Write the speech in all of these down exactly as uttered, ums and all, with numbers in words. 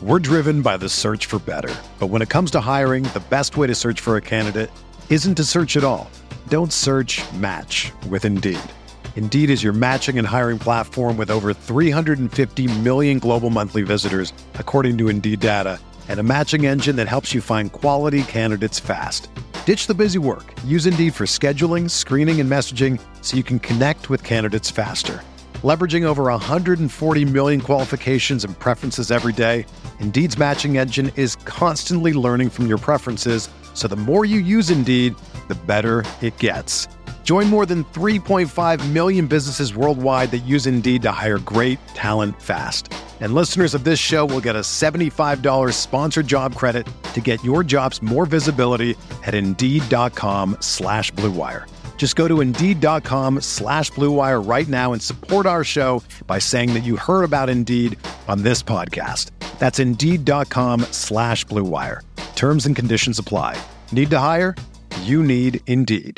We're driven by the search for better. But when it comes to hiring, the best way to search for a candidate isn't to search at all. Don't search, match with Indeed. Indeed is your matching and hiring platform with over three hundred fifty million global monthly visitors, according to Indeed data, and a matching engine that helps you find quality candidates fast. Ditch the busy work. Use Indeed for scheduling, screening, and messaging so you can connect with candidates faster. Leveraging over one hundred forty million qualifications and preferences every day, Indeed's matching engine is constantly learning from your preferences, so the more you use Indeed, the better it gets. Join more than three point five million businesses worldwide that use Indeed to hire great talent fast. And listeners of this show will get a seventy-five dollars sponsored job credit to get your jobs more visibility at Indeed.com slash Blue Wire. Just go to Indeed.com slash Blue Wire right now and support our show by saying that you heard about Indeed on this podcast. That's Indeed.com slash Blue Wire. Terms and conditions apply. Need to hire? You need Indeed.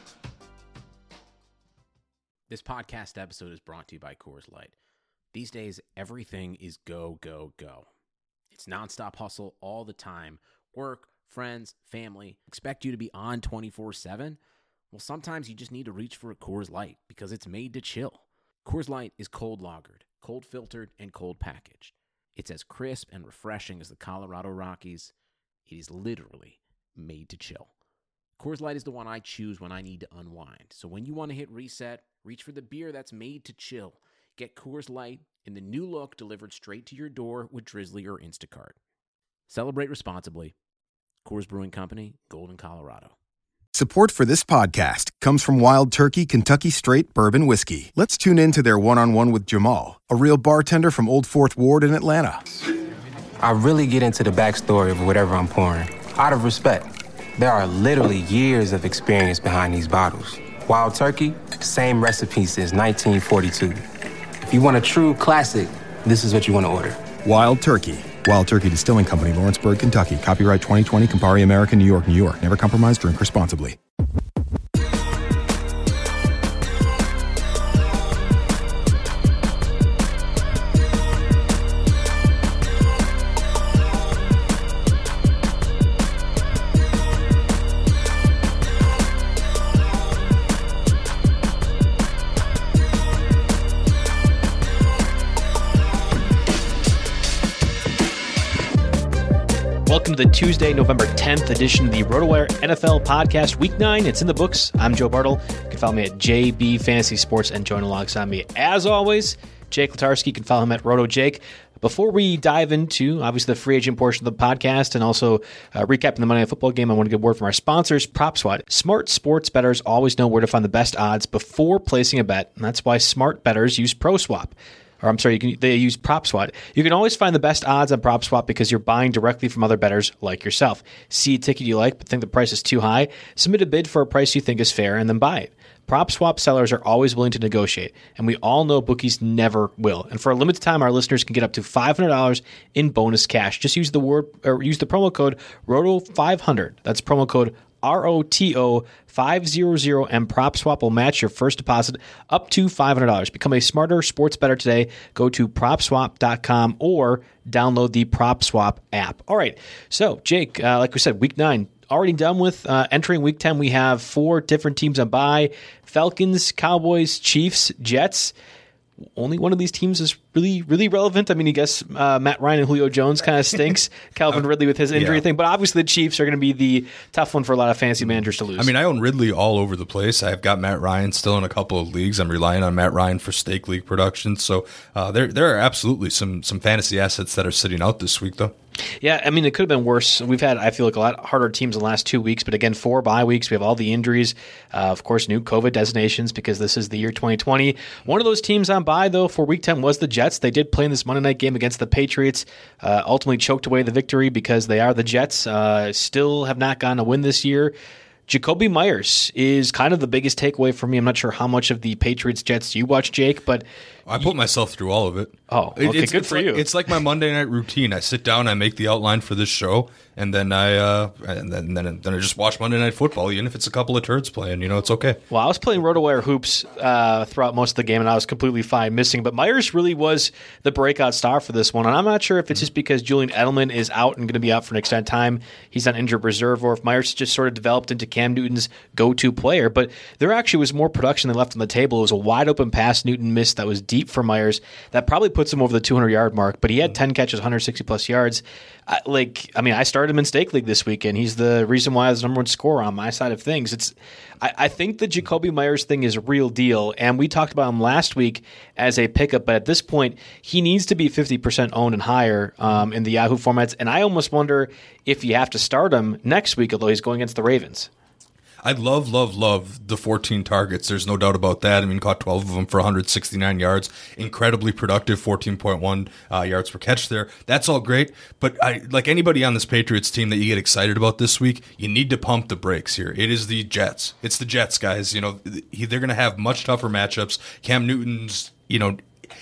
This podcast episode is brought to you by Coors Light. These days, everything is go, go, go. It's nonstop hustle all the time. Work, friends, family. Expect you to be on twenty-four seven? Well, sometimes you just need to reach for a Coors Light because it's made to chill. Coors Light is cold lagered, cold filtered, and cold packaged. It's as crisp and refreshing as the Colorado Rockies. It is literally made to chill. Coors Light is the one I choose when I need to unwind. So when you want to hit reset, reach for the beer that's made to chill. Get Coors Light in the new look delivered straight to your door with Drizzly or Instacart. Celebrate responsibly. Coors Brewing Company, Golden, Colorado. Support for this podcast comes from Wild Turkey Kentucky Straight Bourbon Whiskey. Let's tune in to their one-on-one with Jamal, a real bartender from Old Fourth Ward in Atlanta. I really get into the backstory of whatever I'm pouring, out of respect. There are literally years of experience behind these bottles. Wild Turkey, same recipe since nineteen forty-two. If you want a true classic, this is what you want to order. Wild Turkey. Wild Turkey Distilling Company, Lawrenceburg, Kentucky. Copyright twenty twenty, Campari American, New York, New York. Never compromise, drink responsibly. Welcome to the Tuesday, November tenth edition of the RotoWire N F L Podcast, Week nine. It's in the books. I'm Joe Bartle. You can follow me at J B Fantasy Sports and join alongside me, as always, Jake Latarski. You can follow him at RotoJake. Before we dive into, obviously, the free agent portion of the podcast and also uh, recapping the Monday Night Football game, I want to get word from our sponsors, PropSwat. Smart sports bettors always know where to find the best odds before placing a bet, and that's why smart bettors use ProSwap. Or I'm sorry, you can, they use PropSwat. You can always find the best odds on PropSwat because you're buying directly from other bettors like yourself. See a ticket you like but think the price is too high? Submit a bid for a price you think is fair and then buy it. PropSwap sellers are always willing to negotiate, and we all know bookies never will. And for a limited time, our listeners can get up to five hundred dollars in bonus cash. Just use the word or use the promo code roto five hundred. That's promo code R O T O five hundred, and PropSwap will match your first deposit up to five hundred dollars. Become a smarter sports bettor today. Go to prop swap dot com or download the PropSwap app. All right, so Jake, uh, like we said, week nine already done with. Uh, entering week ten, we have four different teams on bye: Falcons, Cowboys, Chiefs, Jets. Only one of these teams is really, really relevant. I mean, I guess uh, Matt Ryan and Julio Jones kind of stinks. Calvin Ridley with his injury yeah. thing. But obviously the Chiefs are going to be the tough one for a lot of fantasy managers to lose. I mean, I own Ridley all over the place. I've got Matt Ryan still in a couple of leagues. I'm relying on Matt Ryan for stake league production. So uh, there there are absolutely some some fantasy assets that are sitting out this week, though. Yeah, I mean, it could have been worse. We've had, I feel like, a lot harder teams in the last two weeks. But again, four bye weeks. We have all the injuries. Uh, of course, new COVID designations because this is the year twenty twenty. One of those teams on bye, though, for week ten was the Jets. They did play in this Monday night game against the Patriots. Uh, ultimately choked away the victory because they are the Jets. Uh, still have not gotten a win this year. Jacoby Myers is kind of the biggest takeaway for me. I'm not sure how much of the Patriots-Jets you watch, Jake, but I put myself through all of it. Oh, okay, it's, good it's for like, you. It's like my Monday night routine. I sit down, I make the outline for this show, and then I uh, and then, then then I just watch Monday Night Football, even if it's a couple of turds playing. You know, it's okay. Well, I was playing RotoWire hoops uh, throughout most of the game, and I was completely fine missing. But Myers really was the breakout star for this one, and I'm not sure if it's just because Julian Edelman is out and going to be out for an extended time. He's on injured reserve, or if Myers just sort of developed into Cam Newton's go-to player. But there actually was more production than left on the table. It was a wide-open pass Newton missed that was deep for Myers. That probably puts him over the two hundred yard mark, but he had ten catches, one hundred sixty plus yards. I, like, I mean, I started him in Stake League this weekend. He's the reason why I was the number one scorer on my side of things. It's, I, I think the Jacoby Myers thing is a real deal, and we talked about him last week as a pickup, but at this point, he needs to be fifty percent owned and higher um, in the Yahoo formats, and I almost wonder if you have to start him next week, although he's going against the Ravens. I love, love, love the fourteen targets. There's no doubt about that. I mean, caught twelve of them for one hundred sixty-nine yards. Incredibly productive, fourteen point one uh, yards per catch there. That's all great. But I, like anybody on this Patriots team that you get excited about this week, you need to pump the brakes here. It is the Jets. It's the Jets, guys. You know, they're going to have much tougher matchups. Cam Newton's, you know,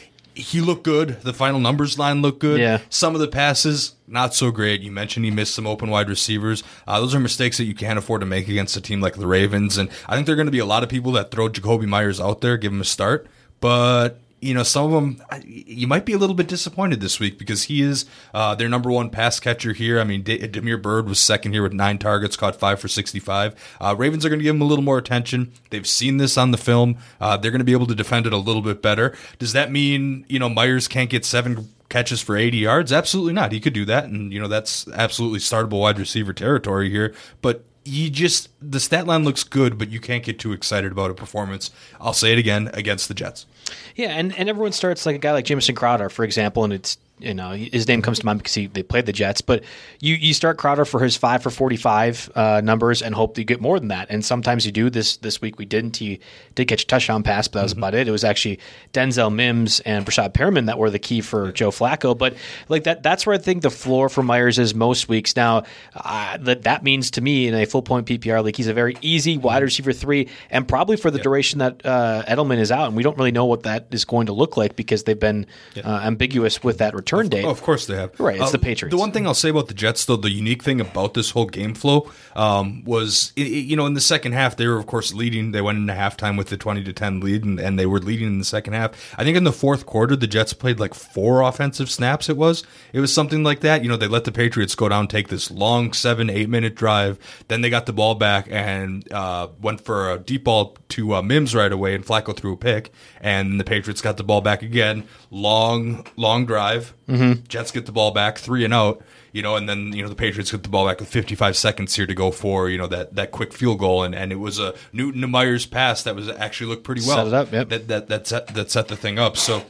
he looked good. The final numbers line looked good. Yeah. Some of the passes, not so great. You mentioned he missed some open wide receivers. Uh, those are mistakes that you can't afford to make against a team like the Ravens. And I think there are going to be a lot of people that throw Jacoby Myers out there, give him a start. But, you know, some of them, you might be a little bit disappointed this week because he is uh, their number one pass catcher here. I mean, De- Damiere Byrd was second here with nine targets, caught five for sixty-five. Uh, Ravens are going to give him a little more attention. They've seen this on the film. Uh, they're going to be able to defend it a little bit better. Does that mean, you know, Myers can't get seven catches for eighty yards? Absolutely not. He could do that, and, you know, that's absolutely startable wide receiver territory here. But you just, the stat line looks good, but you can't get too excited about a performance. I'll say it again, against the Jets. Yeah, and, and everyone starts like a guy like Jamison Crowder, for example, and it's, you know, his name comes to mind because he they played the Jets. But you, you start Crowder for his five for forty-five uh, numbers and hope that you get more than that. And sometimes you do. This this week we didn't. He did catch a touchdown pass, but that was mm-hmm. about it. It was actually Denzel Mims and Brashad Perriman that were the key for Joe Flacco. But like that, that's where I think the floor for Myers is most weeks. Now, uh, that that means to me in a full point P P R league, he's a very easy wide receiver three, and probably for the yep. duration that uh, Edelman is out. And we don't really know what that is going to look like because they've been yep. uh, ambiguous with that return date. Oh, of course they have. Right, it's uh, the Patriots. The one thing I'll say about the Jets, though, the unique thing about this whole game flow um, was, it, it, you know, in the second half, they were, of course, leading. They went into halftime with the twenty to ten lead, and, and they were leading in the second half. I think in the fourth quarter, the Jets played like four offensive snaps, it was. It was something like that. You know, they let the Patriots go down, take this long seven, eight-minute drive. Then they got the ball back and uh, went for a deep ball to uh, Mims right away, and Flacco threw a pick. And the Patriots got the ball back again. Long, long drive. Mm-hmm. Jets get the ball back, three and out. You know, and then, you know, the Patriots get the ball back with fifty-five seconds here to go for, you know, that, that quick field goal. And, and it was a Newton to Myers pass that was actually looked pretty well. Set it up, yep. That, that, that, set, that set the thing up. So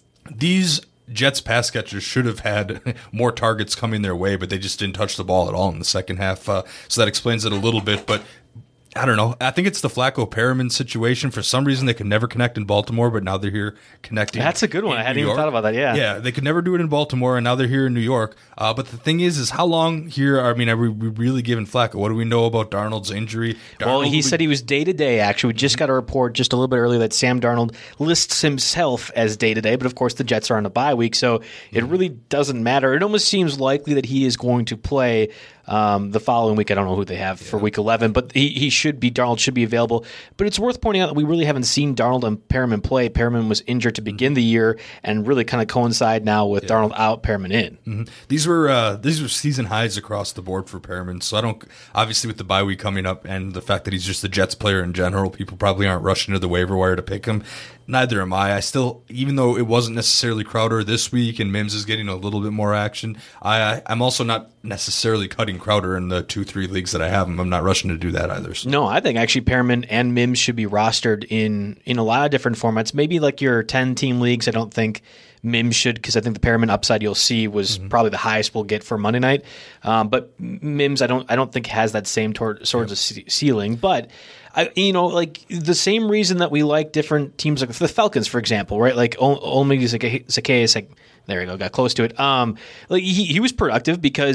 these Jets pass catchers should have had more targets coming their way, but they just didn't touch the ball at all in the second half. Uh, so that explains it a little bit. But I don't know. I think it's the Flacco Perriman situation. For some reason, they could never connect in Baltimore, but now they're here connecting. That's a good one. I hadn't New even York. thought about that. Yeah, yeah. They could never do it in Baltimore, and now they're here in New York. Uh, but the thing is, is how long here? I mean, are we really giving Flacco? What do we know about Darnold's injury? Darnold, well, he said he was day to day. Actually, we just got a report just a little bit earlier that Sam Darnold lists himself as day to day, but of course the Jets are on a bye week, so it really doesn't matter. It almost seems likely that he is going to play Um, the following week. I don't know who they have yeah. for week eleven, but he, he should be, Darnold should be available. But it's worth pointing out that we really haven't seen Darnold and Perriman play. Perriman was injured to begin mm-hmm. the year and really kind of coincide now with yeah. Darnold out, Perriman in. Mm-hmm. These were uh, these were season highs across the board for Perriman. So I don't, obviously with the bye week coming up and the fact that he's just a Jets player in general, people probably aren't rushing to the waiver wire to pick him. Neither am I. I still, even though it wasn't necessarily Crowder this week and Mims is getting a little bit more action, I, I'm also not necessarily cutting Crowder in the two, three leagues that I have him. I'm not rushing to do that either. So. No, I think actually Perriman and Mims should be rostered in, in a lot of different formats. Maybe like your ten-team leagues, I don't think Mims should, because I think the Perriman upside you'll see was mm-hmm. probably the highest we'll get for Monday night. Um, but Mims, I don't I don't think has that same tor- sort yeah. of ce- ceiling. But I, you know, like the same reason that we like different teams, like the Falcons, for example, right? Like Olamide Zaccheaus, like there you go, got close to it. Um, like he he was productive because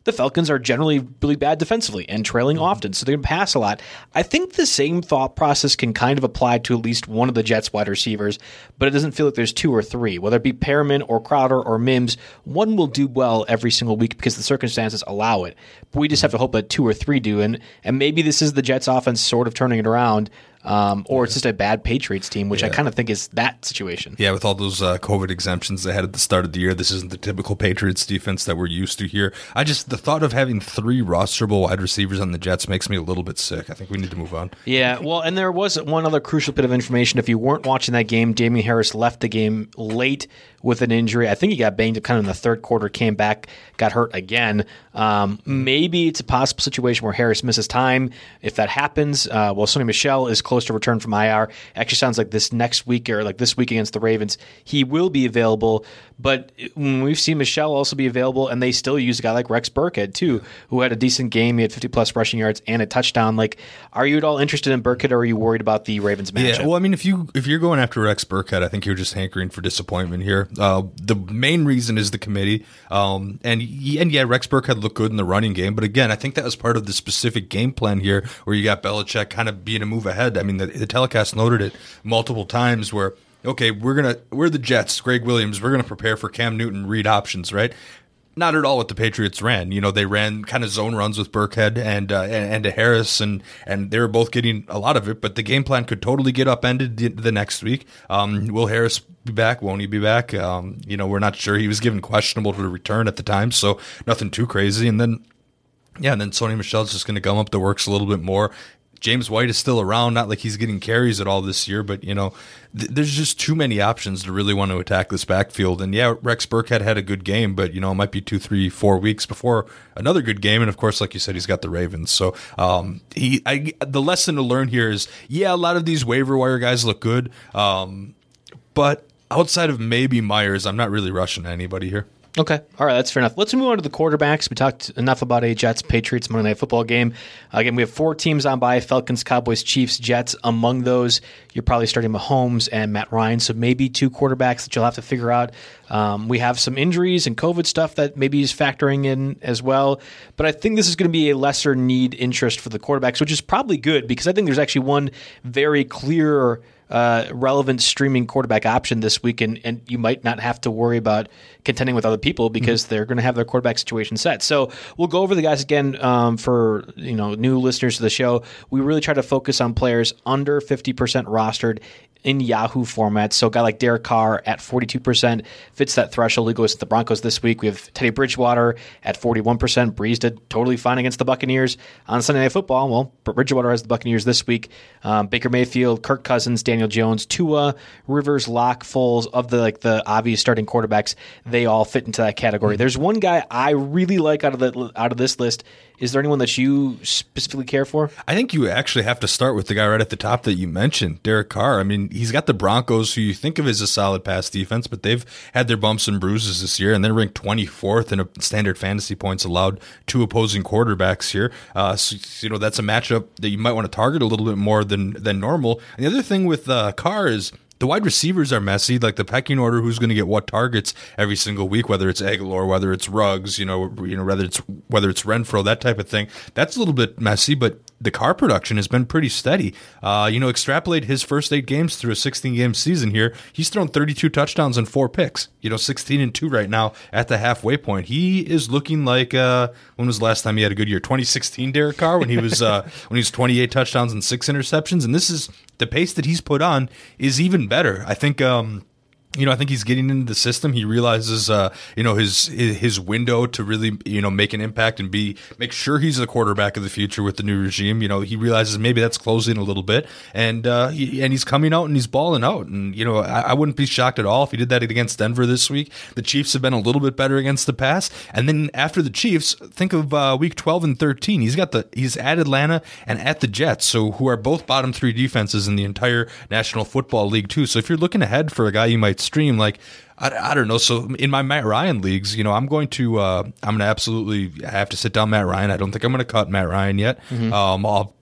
the Falcons are generally really bad defensively and trailing often, so they're going to pass a lot. I think the same thought process can kind of apply to at least one of the Jets wide receivers, but it doesn't feel like there's two or three. Whether it be Perriman or Crowder or Mims, one will do well every single week because the circumstances allow it. But we just have to hope that two or three do, and, and maybe this is the Jets offense sort of turning it around. Um, or it's just a bad Patriots team, which yeah. I kind of think is that situation. Yeah, with all those uh, COVID exemptions they had at the start of the year, this isn't the typical Patriots defense that we're used to here. I just, the thought of having three rosterable wide receivers on the Jets makes me a little bit sick. I think we need to move on. Yeah, well, and there was one other crucial bit of information. If you weren't watching that game, Damien Harris left the game late with an injury. I think he got banged up kind of in the third quarter, came back, got hurt again. Um, maybe it's a possible situation where Harris misses time. If that happens, uh, well, Sony Michel is close to return from I R. Actually sounds like this next week or like this week against the Ravens, he will be available. But when we've seen Michel also be available, and they still use a guy like Rex Burkhead too, who had a decent game. He had fifty plus rushing yards and a touchdown. Like, are you at all interested in Burkhead, or are you worried about the Ravens matchup? Yeah, well, I mean, if you if you're going after Rex Burkhead, I think you're just hankering for disappointment here. Uh, the main reason is the committee, um, and and yeah, Rex Burkhead looked good in the running game, but again, I think that was part of the specific game plan here, where you got Belichick kind of being a move ahead. I mean, the, the telecast noted it multiple times where, okay, we're gonna we're the Jets, Greg Williams, we're gonna prepare for Cam Newton read options, right? Not at all what the Patriots ran. You know, they ran kind of zone runs with Burkhead and uh, and, and to Harris, and and they were both getting a lot of it. But the game plan could totally get upended the, the next week. Um, will Harris be back? Won't he be back? Um, you know, we're not sure. He was given questionable to return at the time, so nothing too crazy. And then, yeah, and then Sony Michel's just going to gum up the works a little bit more. James White is still around, not like he's getting carries at all this year, but, you know, th- there's just too many options to really want to attack this backfield. And, yeah, Rex Burkhead had a good game, but, you know, it might be two, three, four weeks before another good game. And, of course, like you said, he's got the Ravens. So um, he, I, the lesson to learn here is, yeah, a lot of these waiver wire guys look good, um, but outside of maybe Myers, I'm not really rushing anybody here. Okay. All right. That's fair enough. Let's move on to the quarterbacks. We talked enough about a Jets-Patriots Monday Night Football game. Uh, again, we have four teams on bye: Falcons, Cowboys, Chiefs, Jets. Among those, you're probably starting Mahomes and Matt Ryan, so maybe two quarterbacks that you'll have to figure out. Um, we have some injuries and COVID stuff that maybe is factoring in as well. But I think this is going to be a lesser need interest for the quarterbacks, which is probably good because I think there's actually one very clear Uh, relevant streaming quarterback option this week, and, and you might not have to worry about contending with other people because mm-hmm. they're going to have their quarterback situation set. So we'll go over the guys again um, for you know new listeners to the show. We really try to focus on players under fifty percent rostered in Yahoo format. So a guy like Derek Carr at forty-two percent fits that threshold. He goes to the Broncos this week. We have Teddy Bridgewater at forty-one percent. Breeze did totally fine against the Buccaneers on Sunday Night Football. Well, Bridgewater has the Buccaneers this week. Um, Baker Mayfield, Kirk Cousins, Daniel Jones, Tua, Rivers, Locke, Foles, of the like the obvious starting quarterbacks, they all fit into that category. Mm-hmm. There's one guy I really like out of the out of this list. Is there anyone that you specifically care for? I think you actually have to start with the guy right at the top that you mentioned, Derek Carr. I mean, he's got the Broncos, who you think of as a solid pass defense, but they've had their bumps and bruises this year, and they're ranked twenty-fourth in a standard fantasy points allowed to opposing quarterbacks here. Uh, so, you know, that's a matchup that you might want to target a little bit more than than normal. And the other thing with uh, Carr is the wide receivers are messy, like the pecking order, who's going to get what targets every single week, whether it's Aguilar, whether it's Ruggs, you know, you know, whether it's whether it's Renfro, that type of thing. That's a little bit messy, but the Carr production has been pretty steady. Uh, you know, extrapolate his first eight games through a sixteen-game season here. He's thrown thirty-two touchdowns and four picks. You know, sixteen and two right now at the halfway point. He is looking like uh, when was the last time he had a good year? twenty sixteen, Derek Carr, when he was uh, when he was twenty-eight touchdowns and six interceptions. And this is the pace that he's put on is even better. I think. Um, You know, I think he's getting into the system. He realizes, uh, you know, his his window to really, you know, make an impact and be make sure he's the quarterback of the future with the new regime. You know, he realizes maybe that's closing a little bit, and uh, he, and he's coming out and he's balling out. And you know, I, I wouldn't be shocked at all if he did that against Denver this week. The Chiefs have been a little bit better against the pass, and then after the Chiefs, think of uh, week twelve and thirteen. He's got the he's at Atlanta and at the Jets, so who are both bottom three defenses in the entire National Football League too. So if you're looking ahead for a guy you might stream, like I, I don't know. So in my Matt Ryan leagues, you know, I'm going to uh, I'm going to absolutely have to sit down Matt Ryan. I don't think I'm going to cut Matt Ryan yet. Mm-hmm. Um, I'll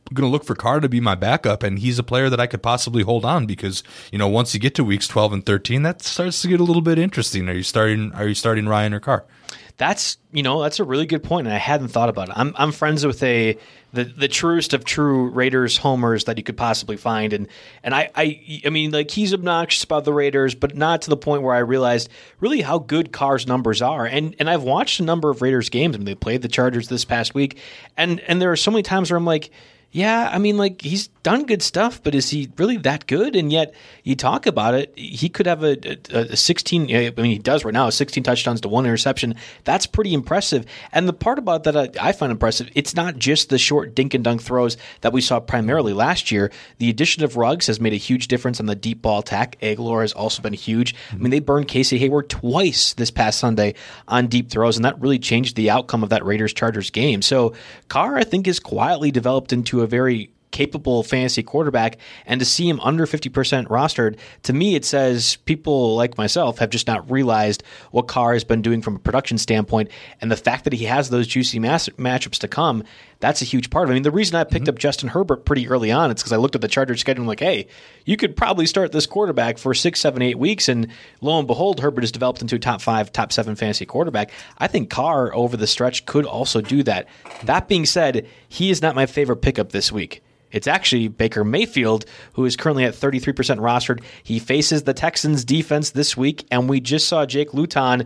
going to look for Carr to be my backup, and he's a player that I could possibly hold on because, you know, once you get to weeks twelve and thirteen, that starts to get a little bit interesting. Are you starting, are you starting Ryan or Carr? That's, you know, that's a really good point, and I hadn't thought about it. I'm I'm friends with a the, the truest of true Raiders homers that you could possibly find, and and I, I I mean, like, he's obnoxious about the Raiders, but not to the point where I realized really how good Carr's numbers are. And and I've watched a number of Raiders games. I mean, they played the Chargers this past week, and and there are so many times where I'm like, yeah, I mean, like, he's done good stuff, but is he really that good? And yet, you talk about it, he could have a, a, a sixteen, I mean, he does right now, sixteen touchdowns to one interception. That's pretty impressive. And the part about that I, I find impressive, it's not just the short dink and dunk throws that we saw primarily last year. The addition of Ruggs has made a huge difference on the deep ball attack. Aguilar has also been huge. I mean, they burned Casey Hayward twice this past Sunday on deep throws, and that really changed the outcome of that Raiders-Chargers game. So Carr, I think, is quietly developed into a very capable fantasy quarterback, and to see him under fifty percent rostered, to me it says people like myself have just not realized what Carr has been doing from a production standpoint, and the fact that he has those juicy mass- matchups to come, that's a huge part of it. I mean, the reason I picked mm-hmm. up Justin Herbert pretty early on, it's because I looked at the Chargers schedule and I'm like, hey, you could probably start this quarterback for six, seven, eight weeks, and lo and behold, Herbert has developed into a top five, top seven fantasy quarterback. I think Carr over the stretch could also do that. That being said, he is not my favorite pickup this week. It's actually Baker Mayfield, who is currently at thirty-three percent rostered. He faces the Texans defense this week, and we just saw Jake Luton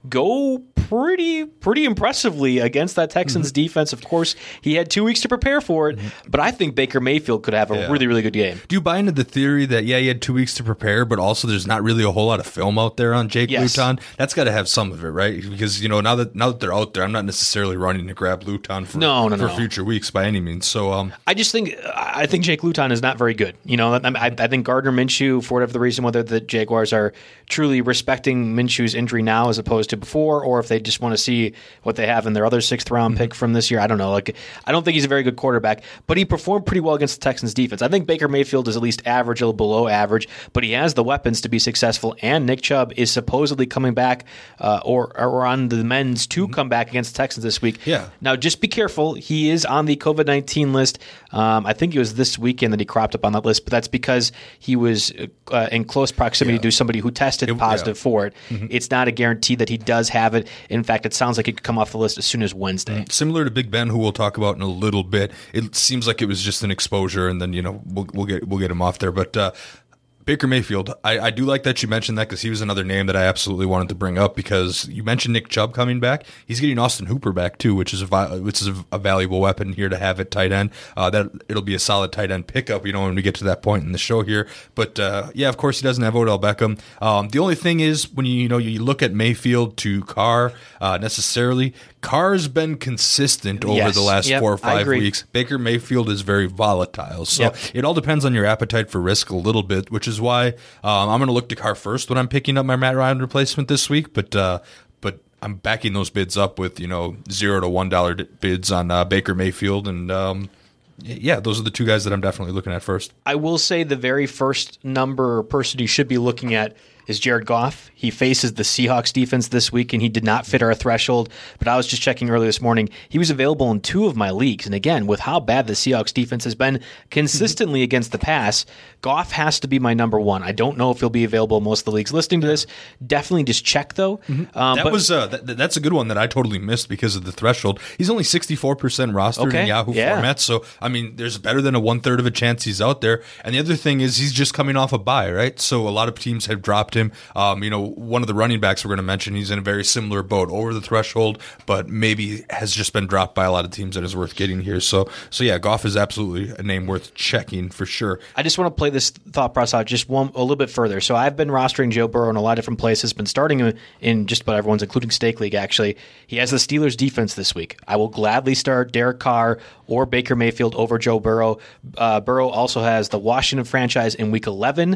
go pretty pretty impressively against that Texans mm-hmm. defense. Of course, he had two weeks to prepare for it, mm-hmm. but I think Baker Mayfield could have a yeah. really, really good game. Do you buy into the theory that, yeah, he had two weeks to prepare, but also there's not really a whole lot of film out there on Jake yes. Luton? That's got to have some of it, right? Because, you know, now that now that they're out there, I'm not necessarily running to grab Luton for, no, no, for no. future weeks by any means. So um, I just think I think Jake Luton is not very good. You know, I, I think Gardner Minshew, for whatever the reason, whether the Jaguars are truly respecting Minshew's injury now as opposed to before, or if they just want to see what they have in their other sixth round mm-hmm. pick from this year. I don't know. Like, I don't think he's a very good quarterback, but he performed pretty well against the Texans defense. I think Baker Mayfield is at least average, a little below average, but he has the weapons to be successful. And Nick Chubb is supposedly coming back, uh, or or on the men's to mm-hmm. come back against the Texans this week. Yeah. Now, just be careful. He is on the COVID nineteen list. Um, I think it was this weekend that he cropped up on that list, but that's because he was uh, in close proximity yeah. to somebody who tested it, positive yeah. for it. Mm-hmm. It's not a guarantee that he does have it. In fact, it sounds like it could come off the list as soon as Wednesday. Mm, similar to Big Ben, who we'll talk about in a little bit. It seems like it was just an exposure, and then, you know, we'll, we'll get we'll get him off there. But uh, Baker Mayfield, I, I do like that you mentioned that because he was another name that I absolutely wanted to bring up because you mentioned Nick Chubb coming back. He's getting Austin Hooper back too, which is a which is a, a valuable weapon here to have at tight end. Uh, that it'll be a solid tight end pickup, you know, when we get to that point in the show here. But uh, yeah, of course he doesn't have Odell Beckham. Um, the only thing is when you you know you look at Mayfield to Carr uh, necessarily. Carr's been consistent over yes. the last yep, four or five weeks. Baker Mayfield is very volatile. So yep. it all depends on your appetite for risk a little bit, which is why um, I'm going to look to Carr first when I'm picking up my Matt Ryan replacement this week. But uh, but I'm backing those bids up with, you know, zero to one dollar bids on uh, Baker Mayfield. And um, yeah, those are the two guys that I'm definitely looking at first. I will say the very first number person you should be looking at is Jared Goff. He faces the Seahawks defense this week, and he did not fit our threshold. But I was just checking earlier this morning. He was available in two of my leagues. And again, with how bad the Seahawks defense has been consistently against the pass, Goff has to be my number one. I don't know if he'll be available in most of the leagues. Listening to this, definitely just check, though. Mm-hmm. Um, that but, was uh, that, That's a good one that I totally missed because of the threshold. He's only sixty-four percent rostered okay, in Yahoo yeah. format. So, I mean, there's better than a one-third of a chance he's out there. And the other thing is he's just coming off a bye, right? So a lot of teams have dropped him. Um, you know, one of the running backs we're going to mention, he's in a very similar boat, over the threshold, but maybe has just been dropped by a lot of teams that is worth getting here. So, so yeah, Goff is absolutely a name worth checking for sure. I just want to play this thought process out just one a little bit further. So I've been rostering Joe Burrow in a lot of different places, been starting him in just about everyone's, including Stake League, actually. He has the Steelers defense this week. I will gladly start Derek Carr or Baker Mayfield over Joe Burrow. Uh, Burrow also has the Washington franchise in week eleven.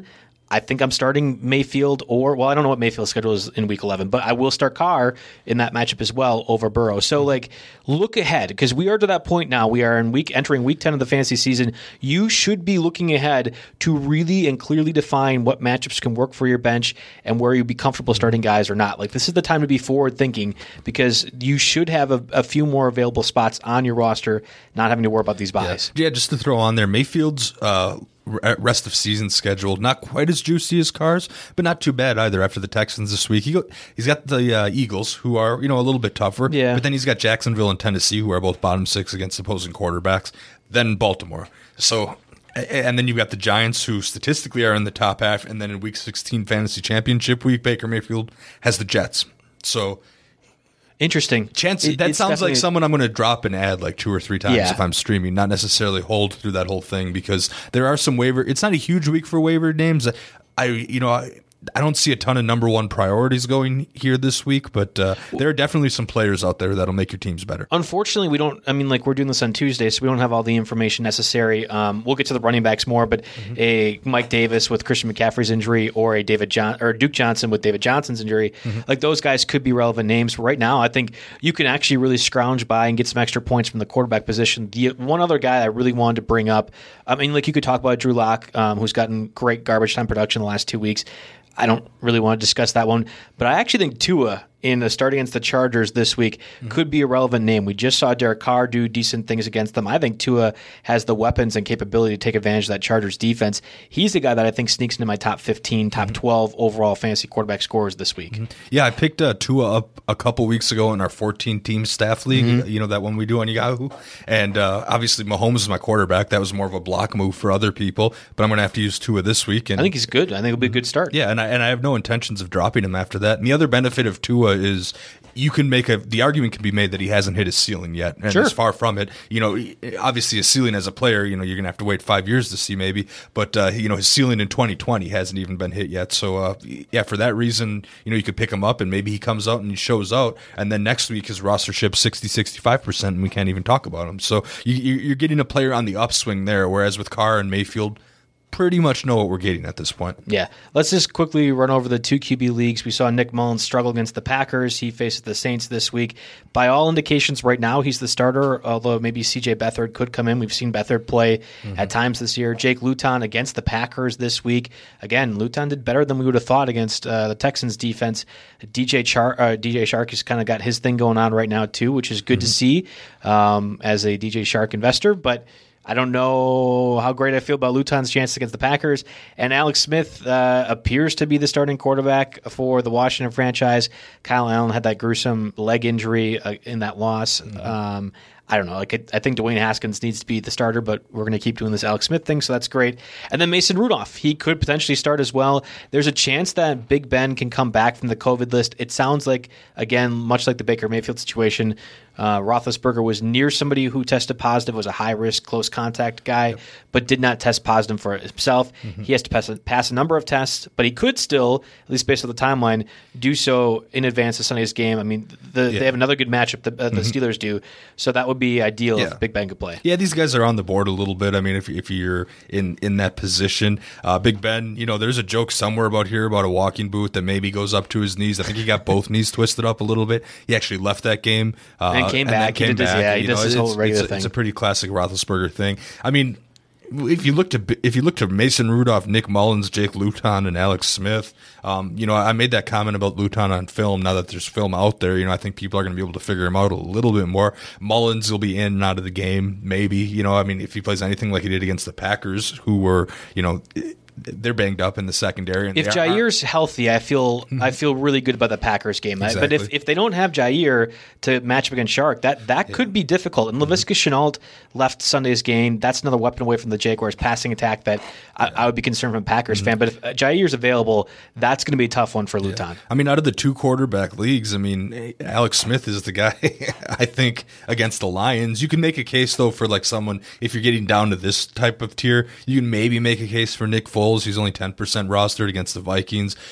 I think I'm starting Mayfield or, well, I don't know what Mayfield's schedule is in week eleven, but I will start Carr in that matchup as well over Burrow. So, like, look ahead, because we are to that point now. We are in week entering week ten of the fantasy season. You should be looking ahead to really and clearly define what matchups can work for your bench and where you'd be comfortable starting guys or not. Like, this is the time to be forward thinking, because you should have a, a few more available spots on your roster, not having to worry about these buys. Yeah, yeah, just to throw on there, Mayfield's uh, rest of season schedule, not quite as juicy as Carr's, but not too bad either after the Texans this week. He go, he's got the uh, Eagles, who are, you know, a little bit tougher, yeah. but then he's got Jacksonville and Tennessee, who are both bottom six against opposing quarterbacks, then Baltimore. So, and then you've got the Giants, who statistically are in the top half, and then in week sixteen fantasy championship week, Baker Mayfield has the Jets. So, interesting. Chance it, that sounds like someone I'm going to drop and add like two or three times yeah. if I'm streaming, not necessarily hold through that whole thing, because there are some waiver. It's not a huge week for waiver names. I, you know, I, I don't see a ton of number one priorities going here this week, but uh, there are definitely some players out there that'll make your teams better. Unfortunately, we don't, I mean, like, we're doing this on Tuesday, so we don't have all the information necessary. Um, we'll get to the running backs more, but mm-hmm. a Mike Davis with Christian McCaffrey's injury, or a David John or Duke Johnson with David Johnson's injury, mm-hmm. like, those guys could be relevant names. Right now, I think you can actually really scrounge by and get some extra points from the quarterback position. The one other guy I really wanted to bring up, I mean, like, you could talk about Drew Lock, um, who's gotten great garbage time production the last two weeks. I don't really want to discuss that one, but I actually think Tua in the start against the Chargers this week mm-hmm. could be a relevant name. We just saw Derek Carr do decent things against them. I think Tua has the weapons and capability to take advantage of that Chargers defense. He's the guy that I think sneaks into my top fifteen, top mm-hmm. twelve overall fantasy quarterback scorers this week. Mm-hmm. Yeah, I picked uh, Tua up a couple weeks ago in our fourteen-team staff league, mm-hmm. you know, that one we do on Yahoo. And uh, obviously Mahomes is my quarterback. That was more of a block move for other people, but I'm going to have to use Tua this week. And I think he's good. I think it'll be a good start. Yeah, and I, and I have no intentions of dropping him after that. And the other benefit of Tua is you can make a the argument can be made that he hasn't hit his ceiling yet, and sure. it's far from it. You know, obviously a ceiling as a player, you know, you're gonna have to wait five years to see maybe, but uh, you know, his ceiling in twenty twenty hasn't even been hit yet. So uh, yeah, for that reason, you know, you could pick him up and maybe he comes out and he shows out, and then next week his roster ships sixty, sixty-five percent, and we can't even talk about him. So you, you're getting a player on the upswing there, whereas with Carr and Mayfield, pretty much know what we're getting at this point. Yeah. Let's just quickly run over the two Q B leagues. We saw Nick Mullins struggle against the Packers. He faces the Saints this week. By all indications right now, he's the starter, although maybe C J Beathard could come in. We've seen Beathard play mm-hmm. at times this year. Jake Luton against the Packers this week. Again, Luton did better than we would have thought against uh, the Texans defense. D J Char- uh, D J Shark has kind of got his thing going on right now too, which is good mm-hmm. to see um, as a D J Shark investor, but I don't know how great I feel about Luton's chances against the Packers. And Alex Smith uh, appears to be the starting quarterback for the Washington franchise. Kyle Allen had that gruesome leg injury uh, in that loss. Mm-hmm. Um, I don't know. Like I, I think Dwayne Haskins needs to be the starter, but we're going to keep doing this Alex Smith thing, so that's great. And then Mason Rudolph, he could potentially start as well. There's a chance that Big Ben can come back from the COVID list. It sounds like, again, much like the Baker Mayfield situation, uh, Roethlisberger was near somebody who tested positive, was a high-risk, close contact guy, yep. but did not test positive for himself. Mm-hmm. He has to pass a, pass a number of tests, but he could still, at least based on the timeline, do so in advance of Sunday's game. I mean, the, yeah. they have another good matchup, the, uh, the mm-hmm. Steelers do, so that would be ideal yeah. if Big Ben could play. Yeah, these guys are on the board a little bit. I mean, if if you're in, in that position, uh, Big Ben, you know, there's a joke somewhere about here about a walking boot that maybe goes up to his knees. I think he got both knees twisted up a little bit. He actually left that game uh, and came and back. Came he did back. This, yeah, he you does know, this whole it's, regular it's, thing. It's a pretty classic Roethlisberger thing. I mean, if you look to if you look to Mason Rudolph, Nick Mullins, Jake Luton, and Alex Smith, um, you know, I made that comment about Luton on film. Now that there's film out there, you know, I think people are going to be able to figure him out a little bit more. Mullins will be in and out of the game, maybe. You know, I mean, if he plays anything like he did against the Packers, who were, you know, they're banged up in the secondary. And if Jair's healthy, I feel mm-hmm. I feel really good about the Packers game. Exactly. But if, if they don't have Jair to match up against Shark, that, that yeah. could be difficult. And mm-hmm. Laviska Shenault left Sunday's game. That's another weapon away from the Jaguars' passing attack that I, yeah. I would be concerned from a Packers mm-hmm. fan. But if Jair's available, that's going to be a tough one for Luton. Yeah. I mean, out of the two quarterback leagues, I mean, Alex Smith is the guy, I think, against the Lions. You can make a case, though, for like someone, if you're getting down to this type of tier, you can maybe make a case for Nick Foles. He's only ten percent rostered against the Vikings.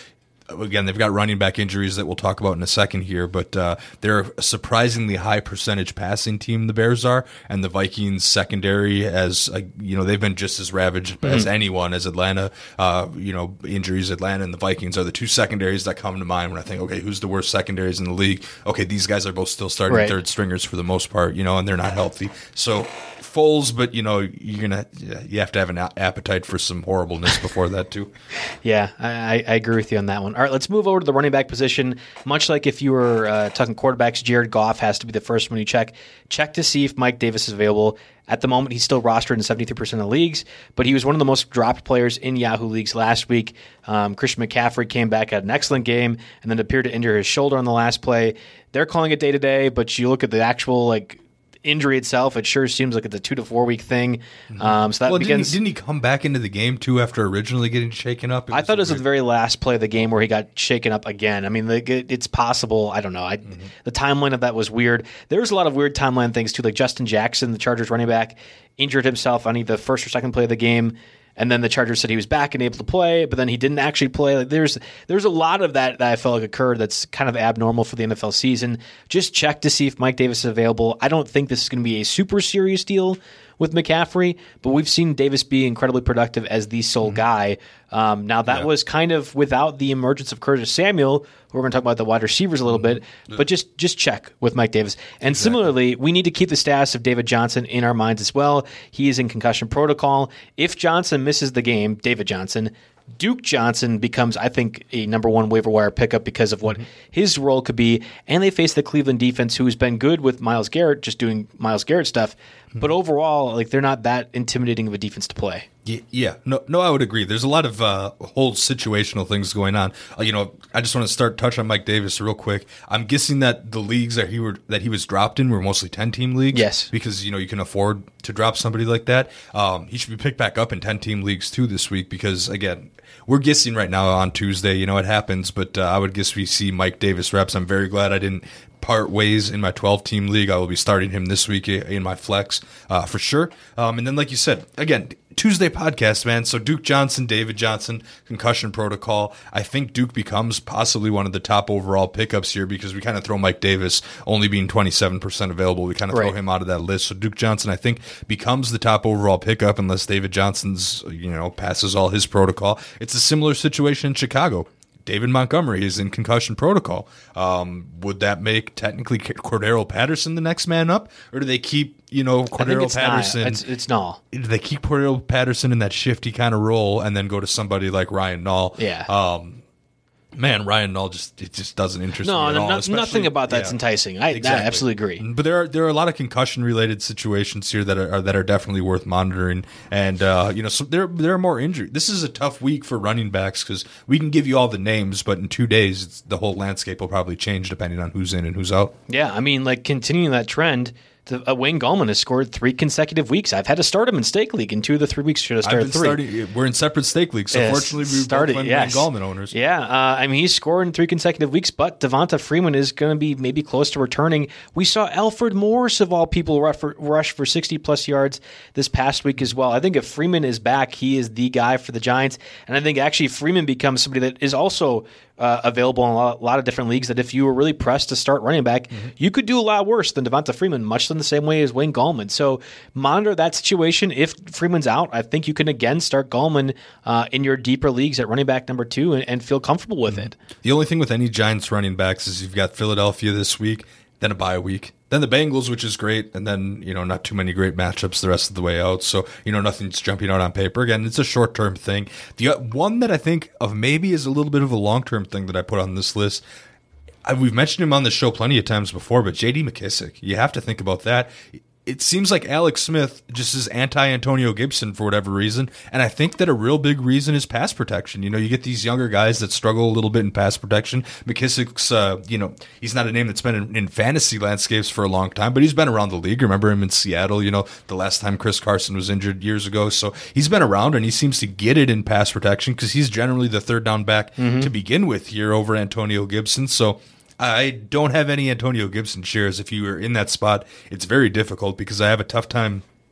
again, they've got running back injuries that we'll talk about in a second here, but uh, they're a surprisingly high percentage passing team, the Bears are, and the Vikings secondary, as uh, you know, they've been just as ravaged mm-hmm. as anyone, as Atlanta. Uh, you know, injuries, Atlanta and the Vikings are the two secondaries that come to mind when I think, okay, who's the worst secondaries in the league? Okay, these guys are both still starting right. third stringers for the most part, you know, and they're not healthy. So Foles, but you know, you're gonna you have to have an appetite for some horribleness before that too. Yeah, I, I agree with you on that one. All right, let's move over to the running back position. Much like if you were uh, talking quarterbacks, Jared Goff has to be the first one you check. Check to see if Mike Davis is available. At the moment, he's still rostered in seventy-three percent of leagues, but he was one of the most dropped players in Yahoo leagues last week. Um, Christian McCaffrey came back at an excellent game and then appeared to injure his shoulder on the last play. They're calling it day-to-day, but you look at the actual like injury itself, it sure seems like it's a two to four week thing. Um, so that well, begins. Didn't he, didn't he come back into the game too after originally getting shaken up? It I thought it was weird. The very last play of the game where he got shaken up again. I mean, the, it's possible. I don't know. I, mm-hmm. The timeline of that was weird. There was a lot of weird timeline things too, like Justin Jackson, the Chargers running back, injured himself on either the first or second play of the game. And then the Chargers said he was back and able to play, but then he didn't actually play. Like there's there's a lot of that that I felt like occurred that's kind of abnormal for the N F L season. Just check to see if Mike Davis is available. I don't think this is going to be a super serious deal with McCaffrey, but we've seen Davis be incredibly productive as the sole mm-hmm. guy. Um, now, that yeah. was kind of without the emergence of Curtis Samuel. We're going to talk about the wide receivers a little mm-hmm. bit, but just just check with Mike Davis. And exactly. similarly, we need to keep the status of David Johnson in our minds as well. He is in concussion protocol. If Johnson misses the game, David Johnson, Duke Johnson becomes, I think, a number one waiver wire pickup because of what mm-hmm. his role could be. And they face the Cleveland defense, who has been good with Myles Garrett, just doing Myles Garrett stuff. Mm-hmm. But overall, like they're not that intimidating of a defense to play. Yeah, yeah. no, no, I would agree. There's a lot of uh, whole situational things going on. Uh, you know, I just want to start touch on Mike Davis real quick. I'm guessing that the leagues that he were that he was dropped in were mostly ten team leagues. Yes, because you know you can afford to drop somebody like that. Um, he should be picked back up in ten team leagues too this week because again, we're guessing right now on Tuesday. You know it happens, but uh, I would guess we see Mike Davis reps. I'm very glad I didn't part ways in my twelve team league. I will be starting him this week in my flex uh, for sure. Um, and then, like you said, again, Tuesday podcast, man. So Duke Johnson, David Johnson, concussion protocol. I think Duke becomes possibly one of the top overall pickups here because we kind of throw Mike Davis only being twenty-seven percent available. We kind of right. throw him out of that list. So Duke Johnson, I think, becomes the top overall pickup unless David Johnson's, you know, passes all his protocol. It's a similar situation in Chicago. David Montgomery is in concussion protocol. Um, would that make technically Cordero Patterson the next man up, or do they keep you know Cordero it's Patterson? Not. It's, it's Nall. Do they keep Cordero Patterson in that shifty kind of role and then go to somebody like Ryan Nall? Yeah. Um, Man, Ryan Nall just it just doesn't interest no, me at no, all. No, nothing about that's yeah, enticing. I, exactly. I absolutely agree. But there are there are a lot of concussion related situations here that are, are that are definitely worth monitoring. And uh, you know, so there there are more injuries. This is a tough week for running backs because we can give you all the names, but in two days it's, the whole landscape will probably change depending on who's in and who's out. Yeah, I mean, like continuing that trend. The, uh, Wayne Gallman has scored three consecutive weeks. I've had to start him in stake league in two of the three weeks. Should have started three. Starting, we're in separate stake leagues, so yes, fortunately we started, both yes. Wayne Gallman owners. Yeah, uh, I mean he's scored in three consecutive weeks, but Devonta Freeman is going to be maybe close to returning. We saw Alfred Morris of all people rush for, rush for sixty plus yards this past week as well. I think if Freeman is back, he is the guy for the Giants, and I think actually Freeman becomes somebody that is also Uh, available in a lot, a lot of different leagues that if you were really pressed to start running back, mm-hmm. you could do a lot worse than Devonta Freeman, much in the same way as Wayne Gallman. So monitor that situation. If Freeman's out, I think you can again start Gallman uh, in your deeper leagues at running back number two and, and feel comfortable with mm-hmm. it. The only thing with any Giants running backs is you've got Philadelphia this week, then a bye week. Then the Bengals, which is great, and then, you know, not too many great matchups the rest of the way out. So, you know, nothing's jumping out on paper. Again, it's a short-term thing. The one that I think of maybe is a little bit of a long-term thing that I put on this list, I, we've mentioned him on the show plenty of times before, but J D McKissic, you have to think about that. It seems like Alex Smith just is anti-Antonio Gibson for whatever reason, and I think that a real big reason is pass protection. You know, you get these younger guys that struggle a little bit in pass protection. McKissic's, uh, you know, he's not a name that's been in, in fantasy landscapes for a long time, but he's been around the league. Remember him in Seattle, you know, the last time Chris Carson was injured years ago. So he's been around, and he seems to get it in pass protection because he's generally the third down back mm-hmm. to begin with here over Antonio Gibson. So I don't have any Antonio Gibson shares. If you were in that spot, it's very difficult because I have a tough time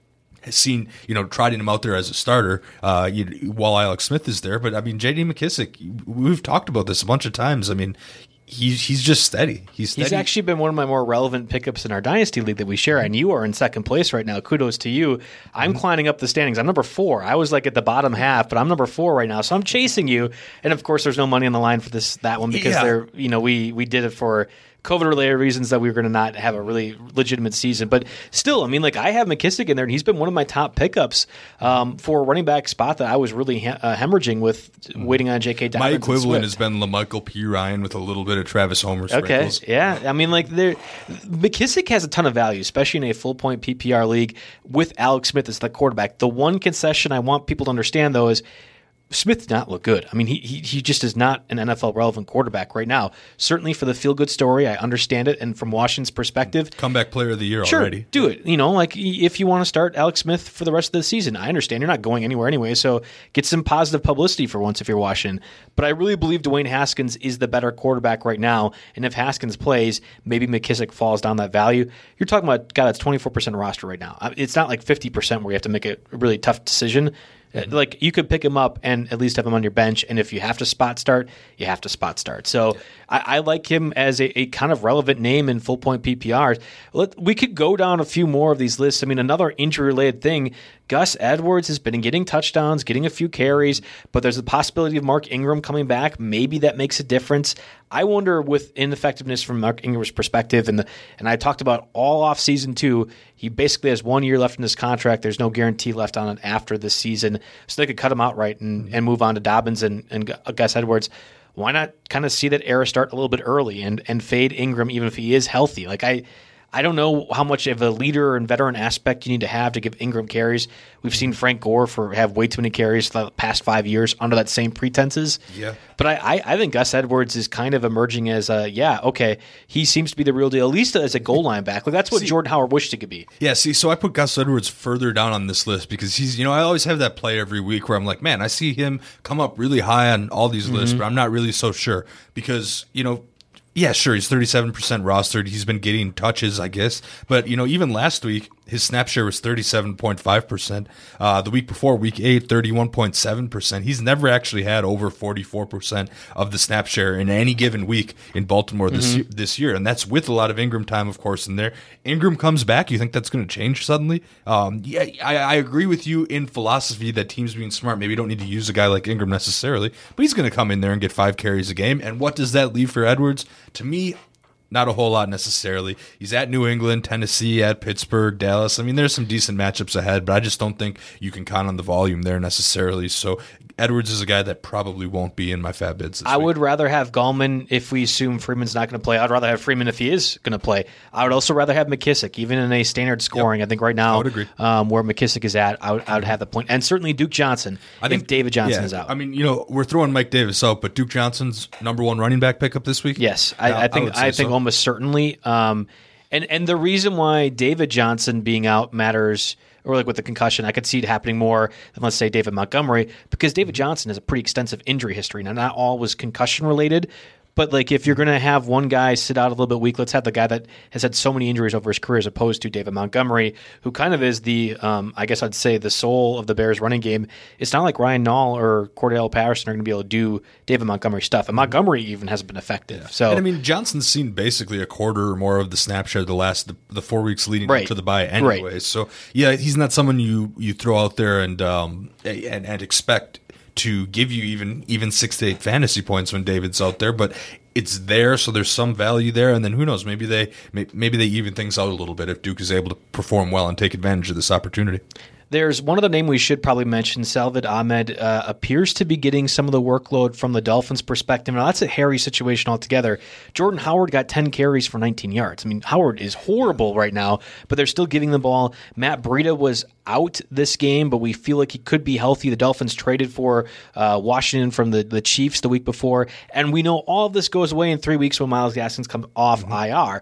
seen, you know, tried him out there as a starter uh, you, while Alex Smith is there. But, I mean, J D McKissic, we've talked about this a bunch of times. I mean, He's he's just steady. He's steady. He's actually been one of my more relevant pickups in our Dynasty League that we share, and you are in second place right now. Kudos to you. I'm mm-hmm. climbing up the standings. I'm number four. I was like at the bottom half, but I'm number four right now, so I'm chasing you. And of course, there's no money on the line for this that one because yeah. they're you know we we did it for COVID-related reasons that we were going to not have a really legitimate season. But still, I mean, like I have McKissic in there, and he's been one of my top pickups um, for a running back spot that I was really ha- uh, hemorrhaging with mm. waiting on J K. Dobbins. My equivalent has been LaMichael P. Ryan with a little bit of Travis Homer sprinkles. Okay, yeah. I mean, like there, McKissic has a ton of value, especially in a full-point P P R league with Alex Smith as the quarterback. The one concession I want people to understand, though, is Smith did not look good. I mean, he, he he just is not an N F L-relevant quarterback right now. Certainly for the feel-good story, I understand it, and from Washington's perspective. Comeback player of the year sure, already. do it. You know, like if you want to start Alex Smith for the rest of the season, I understand. You're not going anywhere anyway, so get some positive publicity for once if you're Washington. But I really believe Dwayne Haskins is the better quarterback right now, and if Haskins plays, maybe McKissic falls down that value. You're talking about a guy that's twenty-four percent roster right now. It's not like fifty percent where you have to make a really tough decision. Like you could pick him up and at least have him on your bench, and if you have to spot start, you have to spot start. So yeah. I, I like him as a, a kind of relevant name in full point P P Rs. Let, we could go down a few more of these lists. I mean, another injury related thing. Gus Edwards has been getting touchdowns, getting a few carries, but there's the possibility of Mark Ingram coming back. Maybe that makes a difference. I wonder with ineffectiveness from Mark Ingram's perspective, and the, and I talked about all off season too. He basically has one year left in his contract. There's no guarantee left on it after this season, so they could cut him outright and, and move on to Dobbins and, and Gus Edwards. Why not kind of see that era start a little bit early and and fade Ingram even if he is healthy? Like I. I don't know how much of a leader and veteran aspect you need to have to give Ingram carries. We've seen Frank Gore for have way too many carries the past five years under that same pretenses. Yeah. But I, I, I think Gus Edwards is kind of emerging as a, yeah, okay, he seems to be the real deal, at least as a goal line back. Like that's what see, Jordan Howard wished he could be. Yeah, see, so I put Gus Edwards further down on this list because he's, you know, I always have that play every week where I'm like, man, I see him come up really high on all these lists, mm-hmm. but I'm not really so sure because, you know, yeah, sure, he's thirty-seven percent rostered. He's been getting touches, I guess. But, you know, even last week, his snap share was thirty-seven point five percent. Uh, the week before, week eight, thirty-one point seven percent. He's never actually had over forty-four percent of the snap share in any given week in Baltimore this, mm-hmm. year, this year. And that's with a lot of Ingram time, of course, in there. Ingram comes back. You think that's going to change suddenly? Um, yeah, I, I agree with you in philosophy that teams being smart maybe don't need to use a guy like Ingram necessarily. But he's going to come in there and get five carries a game. And what does that leave for Edwards? To me, not a whole lot necessarily. He's at New England, Tennessee, at Pittsburgh, Dallas. I mean, there's some decent matchups ahead, but I just don't think you can count on the volume there necessarily. So Edwards is a guy that probably won't be in my fab bids this I week. would rather have Gallman if we assume Freeman's not going to play. I'd rather have Freeman if he is going to play. I would also rather have McKissic, even in a standard scoring. Yep. I think right now, I would agree. Um, where McKissic is at, I would, I would have the point. And certainly Duke Johnson, I think, if David Johnson yeah, is out. I mean, you know, we're throwing Mike Davis out, but Duke Johnson's number one running back pickup this week? Yes, I, I think I, I think so. almost certainly. Um, and, and the reason why David Johnson being out matters, or like with the concussion, I could see it happening more than, let's say, David Montgomery, because David Johnson has a pretty extensive injury history. Now, not all was concussion related, but like if you're going to have one guy sit out a little bit weak, let's have the guy that has had so many injuries over his career as opposed to David Montgomery, who kind of is the, um, I guess I'd say, the soul of the Bears running game. It's not like Ryan Nall or Cordell Patterson are going to be able to do David Montgomery stuff. And Montgomery even hasn't been effective. Yeah. So, and I mean, Johnson's seen basically a quarter or more of the snap share the last the, the four weeks leading right. up to the bye anyway. Right. So, yeah, he's not someone you, you throw out there and, um, and and expect to give you even even six to eight fantasy points when David's out there, but it's there, so there's some value there. And then who knows? Maybe they maybe they even things out a little bit if Duke is able to perform well and take advantage of this opportunity. There's one other name we should probably mention. Salvador Ahmed uh, appears to be getting some of the workload from the Dolphins' perspective. Now, that's a hairy situation altogether. Jordan Howard got ten carries for nineteen yards. I mean, Howard is horrible right now, but they're still giving the ball. Matt Breida was out this game, but we feel like he could be healthy. The Dolphins traded for uh, Washington from the, the Chiefs the week before, and we know all of this goes away in three weeks when Myles Gaskins comes off mm-hmm. I R.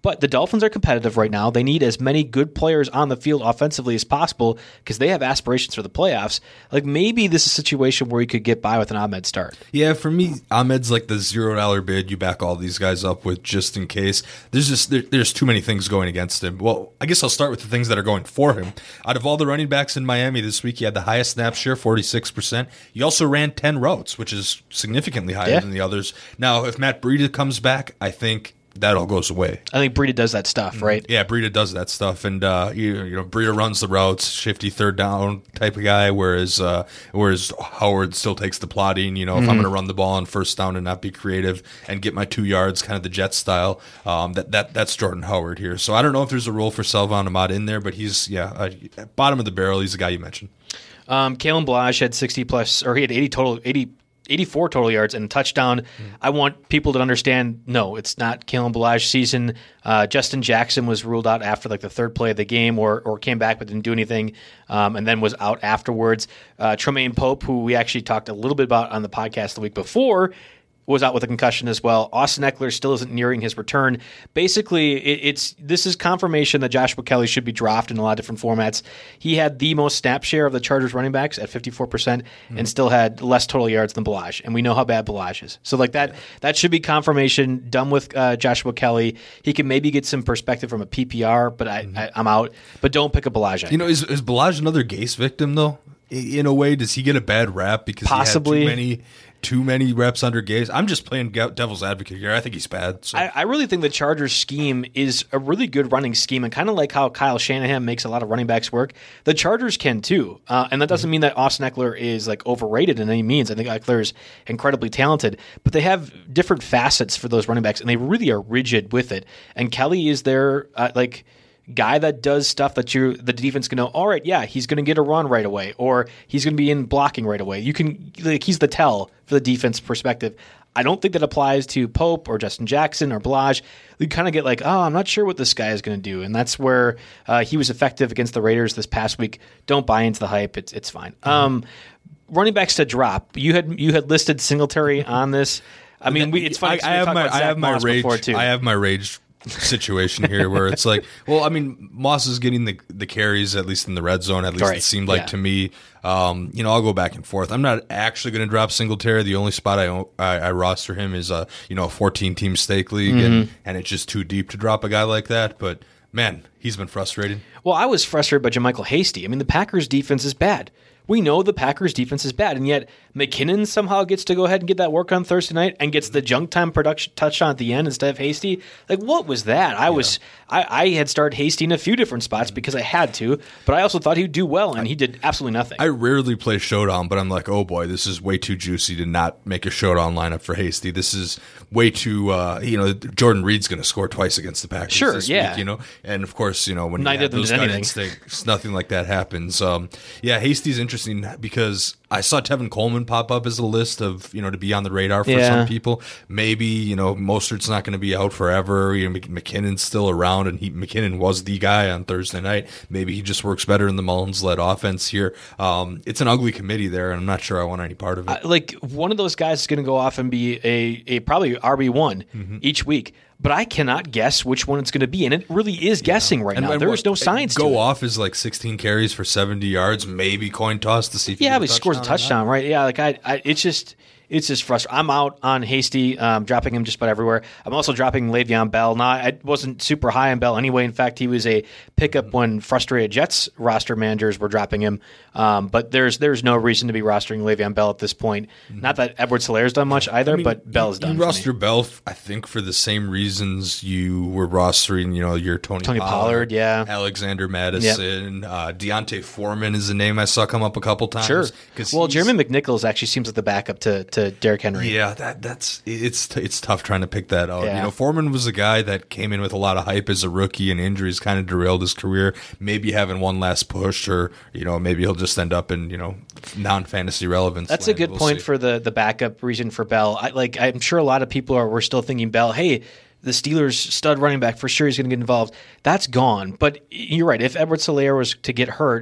But the Dolphins are competitive right now. They need as many good players on the field offensively as possible because they have aspirations for the playoffs. Like maybe this is a situation where he could get by with an Ahmed start. Yeah, for me, Ahmed's like the zero dollar bid you back all these guys up with just in case. There's just there, there's too many things going against him. Well, I guess I'll start with the things that are going for him. Out of all the running backs in Miami this week, he had the highest snap share, forty-six percent. He also ran ten routes, which is significantly higher Yeah. than the others. Now, if Matt Breida comes back, I think that all goes away. I think Breida does that stuff, right? Yeah, Breida does that stuff, and uh, you, you know, Breida runs the routes, shifty third down type of guy, whereas uh, whereas Howard still takes the plotting. You know, if Mm-hmm. I'm going to run the ball on first down and not be creative and get my two yards, kind of the Jet style. Um, that that that's Jordan Howard here. So I don't know if there's a role for Salvon Ahmad in there, but he's yeah, uh, bottom of the barrel. He's the guy you mentioned. Um, Kalen Balazs had sixty plus, or he had eighty total, eighty, eighty-four total yards and a touchdown. Mm. I want people to understand, no, it's not Kalen Balazs' season. Uh, Justin Jackson was ruled out after like the third play of the game, or or came back but didn't do anything, um, and then was out afterwards. Uh, Tremaine Pope, who we actually talked a little bit about on the podcast the week before, was out with a concussion as well. Austin Eckler still isn't nearing his return. Basically, it, it's this is confirmation that Joshua Kelly should be drafted in a lot of different formats. He had the most snap share of the Chargers running backs at fifty-four percent mm. and still had less total yards than Balazs. And we know how bad Balazs is. So like that yeah. that should be confirmation. Done with uh, Joshua Kelly. He can maybe get some perspective from a P P R, but I, mm. I, I'm out. But don't pick a Balazs. You know, is, is Balazs another Gase victim, though? In a way, does he get a bad rap because Possibly. he had too many... Too many reps under Gase. I'm just playing devil's advocate here. I think he's bad. So. I, I really think the Chargers scheme is a really good running scheme, and kind of like how Kyle Shanahan makes a lot of running backs work, the Chargers can too. Uh, and that doesn't mean that Austin Eckler is like overrated in any means. I think Eckler is incredibly talented, but they have different facets for those running backs, and they really are rigid with it. And Kelly is their uh, like. guy that does stuff that you the defense can know, all right, yeah, he's going to get a run right away, or he's going to be in blocking right away. You can like he's the tell for the defense perspective. I don't think that applies to Pope or Justin Jackson or Balazs. You kind of get like, oh, I'm not sure what this guy is going to do, and that's where uh, he was effective against the Raiders this past week. Don't buy into the hype; it's it's fine. Mm-hmm. Um, running backs to drop. You had you had listed Singletary on this. I mean, we, it's funny. I, I have my I have my rage. Too. I have my rage. situation here where it's like, well, I mean, Moss is getting the the carries, at least in the red zone, at least right. it seemed like yeah. to me. Um, you know, I'll go back and forth. I'm not actually going to drop Singletary. The only spot I, I I roster him is a you know a fourteen team stake league, mm-hmm. and, and it's just too deep to drop a guy like that. But man, he's been frustrating. Well, I was frustrated by JaMychal Hasty. I mean, the Packers' defense is bad. We know the Packers' defense is bad, and yet McKinnon somehow gets to go ahead and get that work on Thursday night and gets the junk time production touchdown at the end instead of Hasty. Like, what was that? I yeah. was I, I had started Hasty in a few different spots because I had to, but I also thought he would do well, and he did absolutely nothing. I rarely play Showdown, but I'm like, oh boy, this is way too juicy to not make a Showdown lineup for Hasty. This is way too, uh, you know, Jordan Reed's going to score twice against the Packers sure, this yeah. week, you know, and of course, you know, when Neither you have those did gut anything. instincts, nothing like that happens. Um, yeah, Hasty's interesting because I saw Tevin Coleman pop up as a list of, you know, to be on the radar for yeah. some people. Maybe, you know, Mostert's not going to be out forever. You know, McKinnon's still around, and he, McKinnon was the guy on Thursday night. Maybe he just works better in the Mullins-led offense here. Um, it's an ugly committee there, and I'm not sure I want any part of it. Uh, like, one of those guys is going to go off and be a, a probably R B one mm-hmm. each week. But I cannot guess which one it's going to be, and it really is guessing yeah. right and, now. And There's what, no science go to it. Off is like sixteen carries for seventy yards, maybe coin toss to see if yeah, he, he scores a touchdown, right? Yeah, like I, I it's just it's just frustrating. I'm out on Hasty, um, dropping him just about everywhere. I'm also dropping Le'Veon Bell. Now, I wasn't super high on Bell anyway. In fact, he was a pickup when frustrated Jets roster managers were dropping him. Um, but there's there's no reason to be rostering Le'Veon Bell at this point. Mm-hmm. Not that Edwards-Hilaire's done much either, I mean, but Bell's done. You roster Bell, I think, for the same reasons you were rostering, you know, your Tony, Tony Pollard, Pollard, yeah, Alexander Madison, yep. uh, Deontay Foreman is a name I saw come up a couple times. Sure. Well, Jeremy McNichols actually seems like the backup to to Derrick Henry. Yeah. Yeah, that that's it's t- it's tough trying to pick that out. Yeah. You know, Foreman was a guy that came in with a lot of hype as a rookie, and injuries kind of derailed his career. Maybe having one last push, or you know, maybe he'll just end up in you know non-fantasy relevance. That's land. a good we'll point see. for the the backup reason for Bell. I, like I'm sure a lot of people are were still thinking Bell. Hey, the Steelers stud running back for sure he's going to get involved. That's gone. But you're right. If Edwards-Helaire was to get hurt,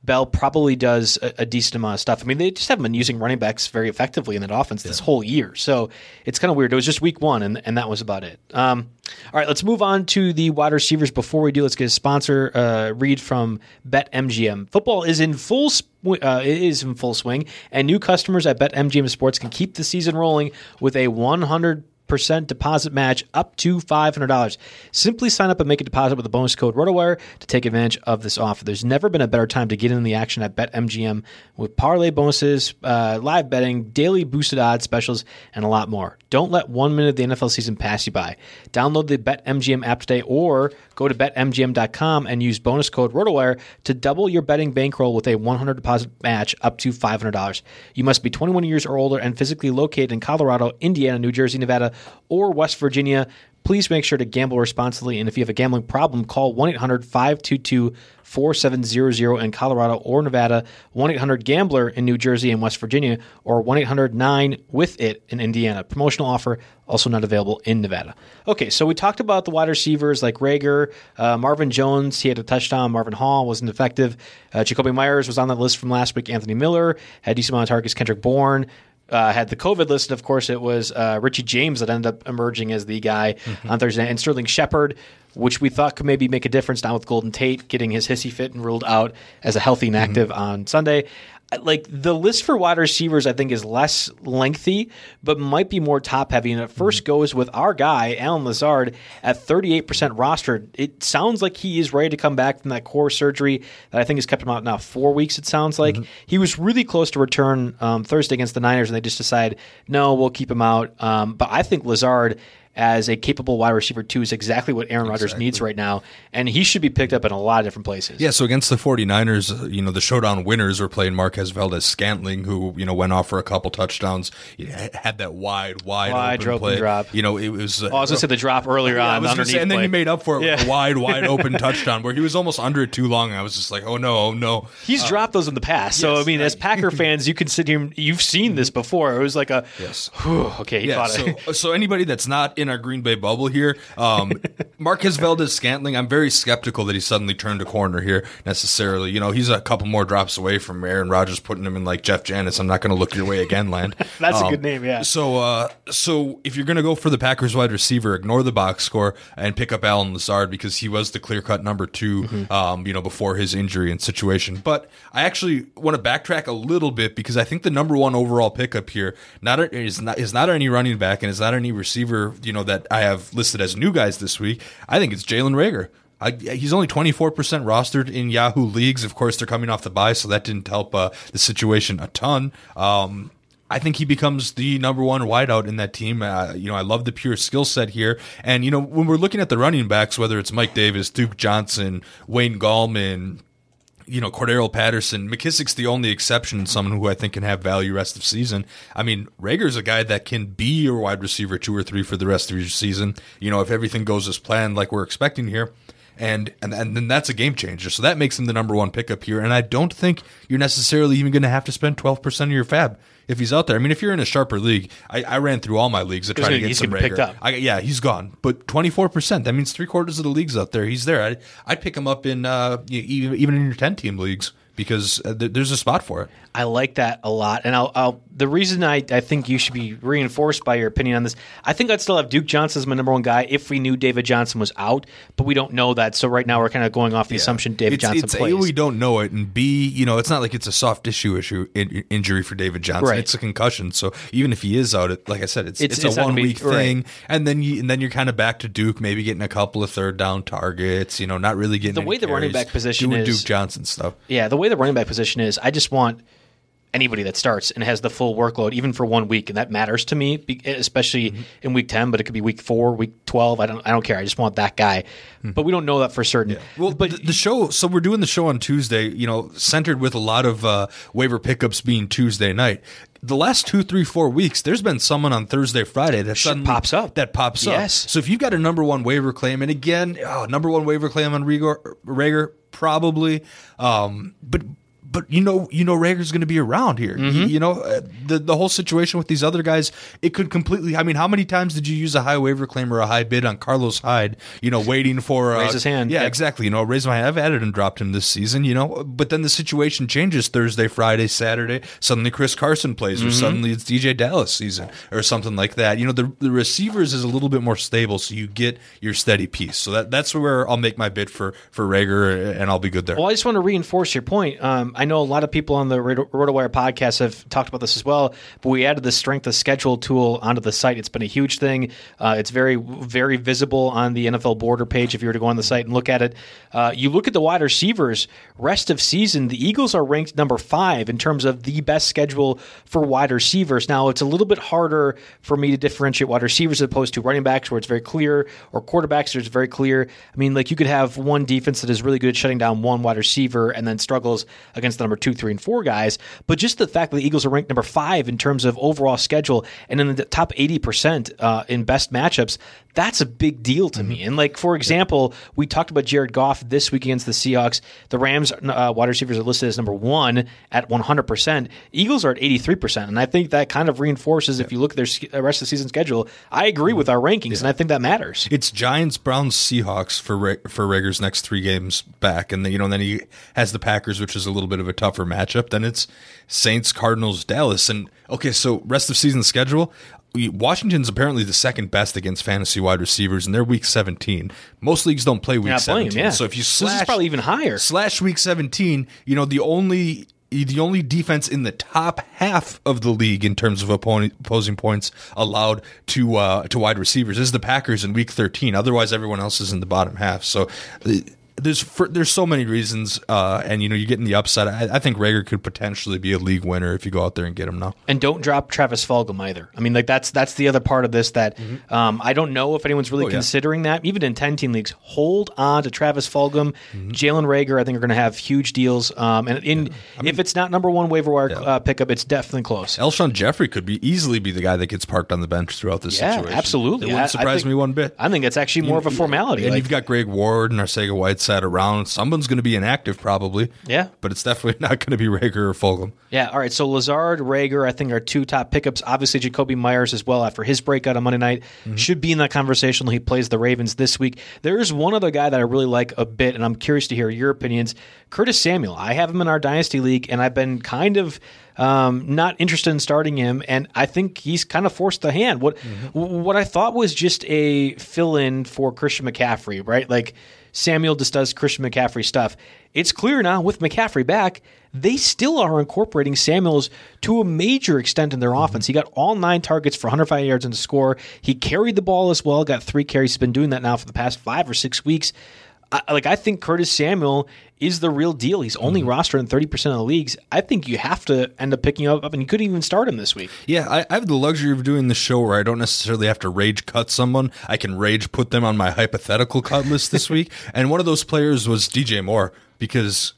Bell probably does a, a decent amount of stuff. I mean, they just haven't been using running backs very effectively in that offense yeah. this whole year. So it's kind of weird. It was just week one, and, and that was about it. Um, all right, let's move on to the wide receivers. Before we do, let's get a sponsor uh, read from BetMGM. Football is in full sp- uh, it is in full swing, and new customers at BetMGM Sports can keep the season rolling with a one hundred percent deposit match up to five hundred dollars. Simply sign up and make a deposit with the bonus code ROTOWIRE to take advantage of this offer. There's never been a better time to get in the action at BetMGM with parlay bonuses, uh, live betting, daily boosted odds specials, and a lot more. Don't let one minute of the N F L season pass you by. Download the BetMGM app today or go to bet M G M dot com and use bonus code ROTOWIRE to double your betting bankroll with a one hundred dollars deposit match up to five hundred dollars. You must be twenty-one years or older and physically located in Colorado, Indiana, New Jersey, Nevada, or West Virginia. Please make sure to gamble responsibly, and if you have a gambling problem, call one eight hundred five two two four seven zero zero in Colorado or Nevada, one eight hundred gambler in New Jersey and West Virginia, or one eight hundred nine with it in Indiana. Promotional offer also not available in Nevada. Okay, so we talked about the wide receivers like Reagor, uh, Marvin Jones, he had a touchdown. Marvin Hall wasn't effective. Uh, Jacoby Myers was on that list from last week. Anthony Miller had decent amount of targets. Kendrick Bourne Uh, had the COVID list, and of course it was uh, Richie James that ended up emerging as the guy mm-hmm. on Thursday, and Sterling Shepard, which we thought could maybe make a difference now with Golden Tate getting his hissy fit and ruled out as a healthy and active mm-hmm. on Sunday. Like, the list for wide receivers, I think, is less lengthy, but might be more top-heavy. And it first mm-hmm. goes with our guy, Allen Lazard, at thirty-eight percent rostered. It sounds like he is ready to come back from that core surgery that I think has kept him out now four weeks, it sounds like. Mm-hmm. He was really close to return um, Thursday against the Niners, and they just decided, no, we'll keep him out. Um, but I think Lazard, as a capable wide receiver, too, is exactly what Aaron Rodgers exactly. needs right now, and he should be picked up in a lot of different places. Yeah, so against the 49ers, you know, the showdown winners were playing Marquez Valdez-Scantling, who, you know, went off for a couple touchdowns, he had that wide, wide, wide open play. Drop. You know, it was... Uh, oh, I was going to say the drop earlier yeah, on. I was underneath say, and then play. he made up for it yeah. with a wide, wide open touchdown, where he was almost under it too long, and I was just like, oh, no, oh, no. He's uh, dropped those in the past, so, yes, I mean, as Packer fans, you can sit here, you've seen this before. It was like a, yes. whew, okay, he yeah, caught so, it. So anybody that's not in our Green Bay bubble here, um, Marquez Valdez-Scantling, I'm very skeptical that he suddenly turned a corner here necessarily. You know, he's a couple more drops away from Aaron Rodgers putting him in like Jeff Janis. I'm not going to look your way again, land. That's um, a good name, yeah. So, uh, so if you're going to go for the Packers wide receiver, ignore the box score and pick up Allen Lazard because he was the clear-cut number two, mm-hmm. um, you know, before his injury and situation. But I actually want to backtrack a little bit because I think the number one overall pickup here not a, is not is not any running back and is not any receiver, you know, that I have listed as new guys this week. I think it's Jalen Reagor. I, he's only twenty-four percent rostered in Yahoo leagues. Of course, they're coming off the bye, so that didn't help uh, the situation a ton. Um, I think he becomes the number one wideout in that team. Uh, you know, I love the pure skill set here. And, you know, when we're looking at the running backs, whether it's Mike Davis, Duke Johnson, Wayne Gallman, you know, Cordero Patterson, McKissick's the only exception, someone who I think can have value rest of season. I mean, Reagor's a guy that can be your wide receiver two or three for the rest of your season, you know, if everything goes as planned like we're expecting here. And, and and then that's a game changer. So that makes him the number one pickup here. And I don't think you're necessarily even going to have to spend twelve percent of your fab if he's out there. I mean, if you're in a sharper league, I, I ran through all my leagues to try to get he's some Reagor. Picked up. I, yeah, he's gone. But twenty-four percent, that means three quarters of the leagues out there. He's there. I, I'd pick him up in uh, even, even in your ten-team leagues because uh, th- there's a spot for it. I like that a lot. And I'll, I'll the reason I, I think you should be reinforced by your opinion on this, I think I'd still have Duke Johnson as my number one guy if we knew David Johnson was out, but we don't know that. So right now we're kind of going off the yeah. assumption David it's, Johnson it's plays. A, we don't know it, and B, you know, it's not like it's a soft tissue issue in, injury for David Johnson. Right. It's a concussion. So even if he is out, it, like I said, it's it's, it's, it's a one week thing, right. and then you and then you're kind of back to Duke, maybe getting a couple of third down targets. You know, not really getting the way the carries, running back position doing is Duke Johnson stuff. Yeah, the way the running back position is, I just want anybody that starts and has the full workload, even for one week, and that matters to me, especially mm-hmm. in week ten. But it could be week four, week twelve. I don't, I don't care. I just want that guy. Mm-hmm. But we don't know that for certain. Yeah. Well, but the, the show. So we're doing the show on Tuesday. You know, centered with a lot of uh, waiver pickups being Tuesday night. The last two, three, four weeks, there's been someone on Thursday, Friday that suddenly pops up. That pops yes. up. So if you've got a number one waiver claim, and again, oh, number one waiver claim on Reagor, Reagor probably, um, but. But you know, you know, Reagor's going to be around here. Mm-hmm. You, you know, uh, the the whole situation with these other guys, it could completely. I mean, how many times did you use a high waiver claim or a high bid on Carlos Hyde? You know, waiting for uh, raise his hand. Yeah, yep. exactly. You know, raise my hand. I've added and dropped him this season. You know, but then the situation changes Thursday, Friday, Saturday. Suddenly, Chris Carson plays, or mm-hmm. suddenly it's D J Dallas season, or something like that. You know, the the receivers is a little bit more stable, so you get your steady piece. So that that's where I'll make my bid for for Reagor, and I'll be good there. Well, I just want to reinforce your point. Um, I know a lot of people on the RotoWire podcast have talked about this as well, but we added the strength of schedule tool onto the site. It's been a huge thing. Uh, it's very, very visible on the N F L Border page if you were to go on the site and look at it. Uh, you look at the wide receivers, rest of season, the Eagles are ranked number five in terms of the best schedule for wide receivers. Now, it's a little bit harder for me to differentiate wide receivers as opposed to running backs where it's very clear, or quarterbacks where it's very clear. I mean, like you could have one defense that is really good at shutting down one wide receiver and then struggles against the number two, three, and four guys. But just the fact that the Eagles are ranked number five in terms of overall schedule and in the top eighty percent uh, in best matchups, that's a big deal to mm-hmm. me. And like, for example, we talked about Jared Goff this week against the Seahawks. The Rams uh, wide receivers are listed as number one at one hundred percent. Eagles are at eighty-three percent. And I think that kind of reinforces, yeah. if you look at their rest of the season schedule, I agree with our rankings, yeah. and I think that matters. It's Giants, Browns, Seahawks for Re- for Reagor's next three games back. And then, you know, then he has the Packers, which is a little bit of a tougher matchup. Then it's Saints, Cardinals, Dallas. And okay, so rest of season schedule, Washington's apparently the second best against fantasy wide receivers, and they're week seventeen. Most leagues don't play week seventeen. Playing, yeah. So if you slash, this is probably even higher. Slash week seventeen, you know, the only the only defense in the top half of the league in terms of opposing points allowed to uh, to wide receivers is the Packers in week thirteen. Otherwise, everyone else is in the bottom half. So There's for, there's so many reasons, uh, and you know, you get in the upside. I, I think Reagor could potentially be a league winner if you go out there and get him now. And don't drop Travis Fulgham either. I mean, like that's that's the other part of this that mm-hmm. um, I don't know if anyone's really oh, considering yeah. that. Even in ten-team leagues, hold on to Travis Fulgham, mm-hmm. Jalen Reagor. I think are going to have huge deals. Um, and in, yeah. I mean, if it's not number one waiver wire yeah. uh, pickup, it's definitely close. Elshon Jeffrey could be easily be the guy that gets parked on the bench throughout this yeah, situation. Absolutely, it wouldn't surprise think, me one bit. I think it's actually more you, of a formality. And like, you've got Greg Ward and Arcega Whiteside around. Someone's going to be inactive probably. Yeah. But it's definitely not going to be Reagor or Fulgham. Yeah, all right. So Lazard, Reagor, I think are two top pickups. Obviously, Jakobi Meyers as well after his breakout on Monday night. Mm-hmm. Should be in that conversation. He plays the Ravens this week. There is one other guy that I really like a bit, and I'm curious to hear your opinions. Curtis Samuel. I have him in our Dynasty League, and I've been kind of um, not interested in starting him, and I think he's kind of forced the hand. What, mm-hmm. what I thought was just a fill-in for Christian McCaffrey, right? Like, Samuel just does Christian McCaffrey stuff. It's clear now with McCaffrey back, they still are incorporating Samuels to a major extent in their mm-hmm. offense. He got all nine targets for one hundred five yards and a score. He carried the ball as well, got three carries. He's been doing that now for the past five or six weeks. I, like I think Curtis Samuel is the real deal. He's only mm-hmm. rostered in thirty percent of the leagues. I think you have to end up picking him up, and you couldn't even start him this week. Yeah, I, I have the luxury of doing the show where I don't necessarily have to rage cut someone. I can rage put them on my hypothetical cut list this week. And one of those players was D J Moore, because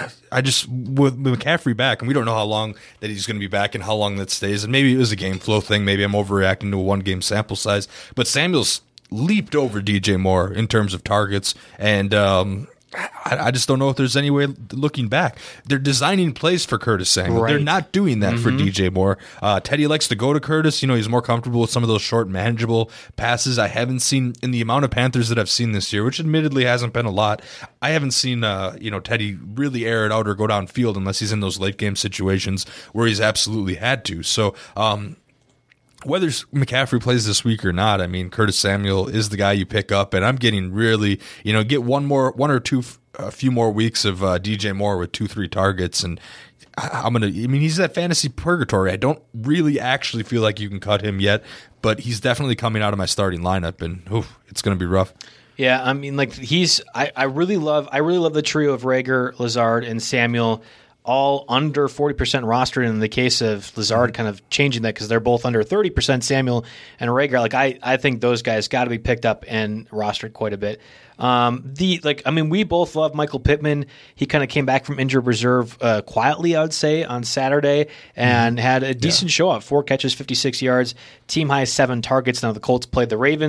I just, with McCaffrey back, and we don't know how long that he's going to be back and how long that stays. And maybe it was a game flow thing. Maybe I'm overreacting to a one-game sample size. But Samuel's leaped over D J Moore in terms of targets, and um, I, I just don't know if there's any way looking back. They're designing plays for Curtis Samuel. Right. They're not doing that mm-hmm. for D J Moore. Uh, Teddy likes to go to Curtis. You know, he's more comfortable with some of those short, manageable passes. I haven't seen, in the amount of Panthers that I've seen this year, which admittedly hasn't been a lot, I haven't seen uh, you know, Teddy really air it out or go downfield unless he's in those late game situations where he's absolutely had to. So, um, whether McCaffrey plays this week or not, I mean, Curtis Samuel is the guy you pick up, and I'm getting really, you know, get one more, one or two, a few more weeks of uh, D J Moore with two, three targets, and I'm gonna. I mean, he's at fantasy purgatory. I don't really actually feel like you can cut him yet, but he's definitely coming out of my starting lineup, and oof, it's going to be rough. Yeah, I mean, like he's. I, I really love. I really love the trio of Reagor, Lazard, and Samuel. All under forty percent rostered. In the case of Lazard, kind of changing that because they're both under thirty percent, Samuel and Reagor. Like I, I think those guys got to be picked up and rostered quite a bit. Um, the like, I mean, we both love Michael Pittman. He kind of came back from injured reserve uh, quietly, I would say, on Saturday and mm-hmm. had a decent yeah. show up. Four catches, fifty-six yards, team high seven targets. Now the Colts played the Ravens.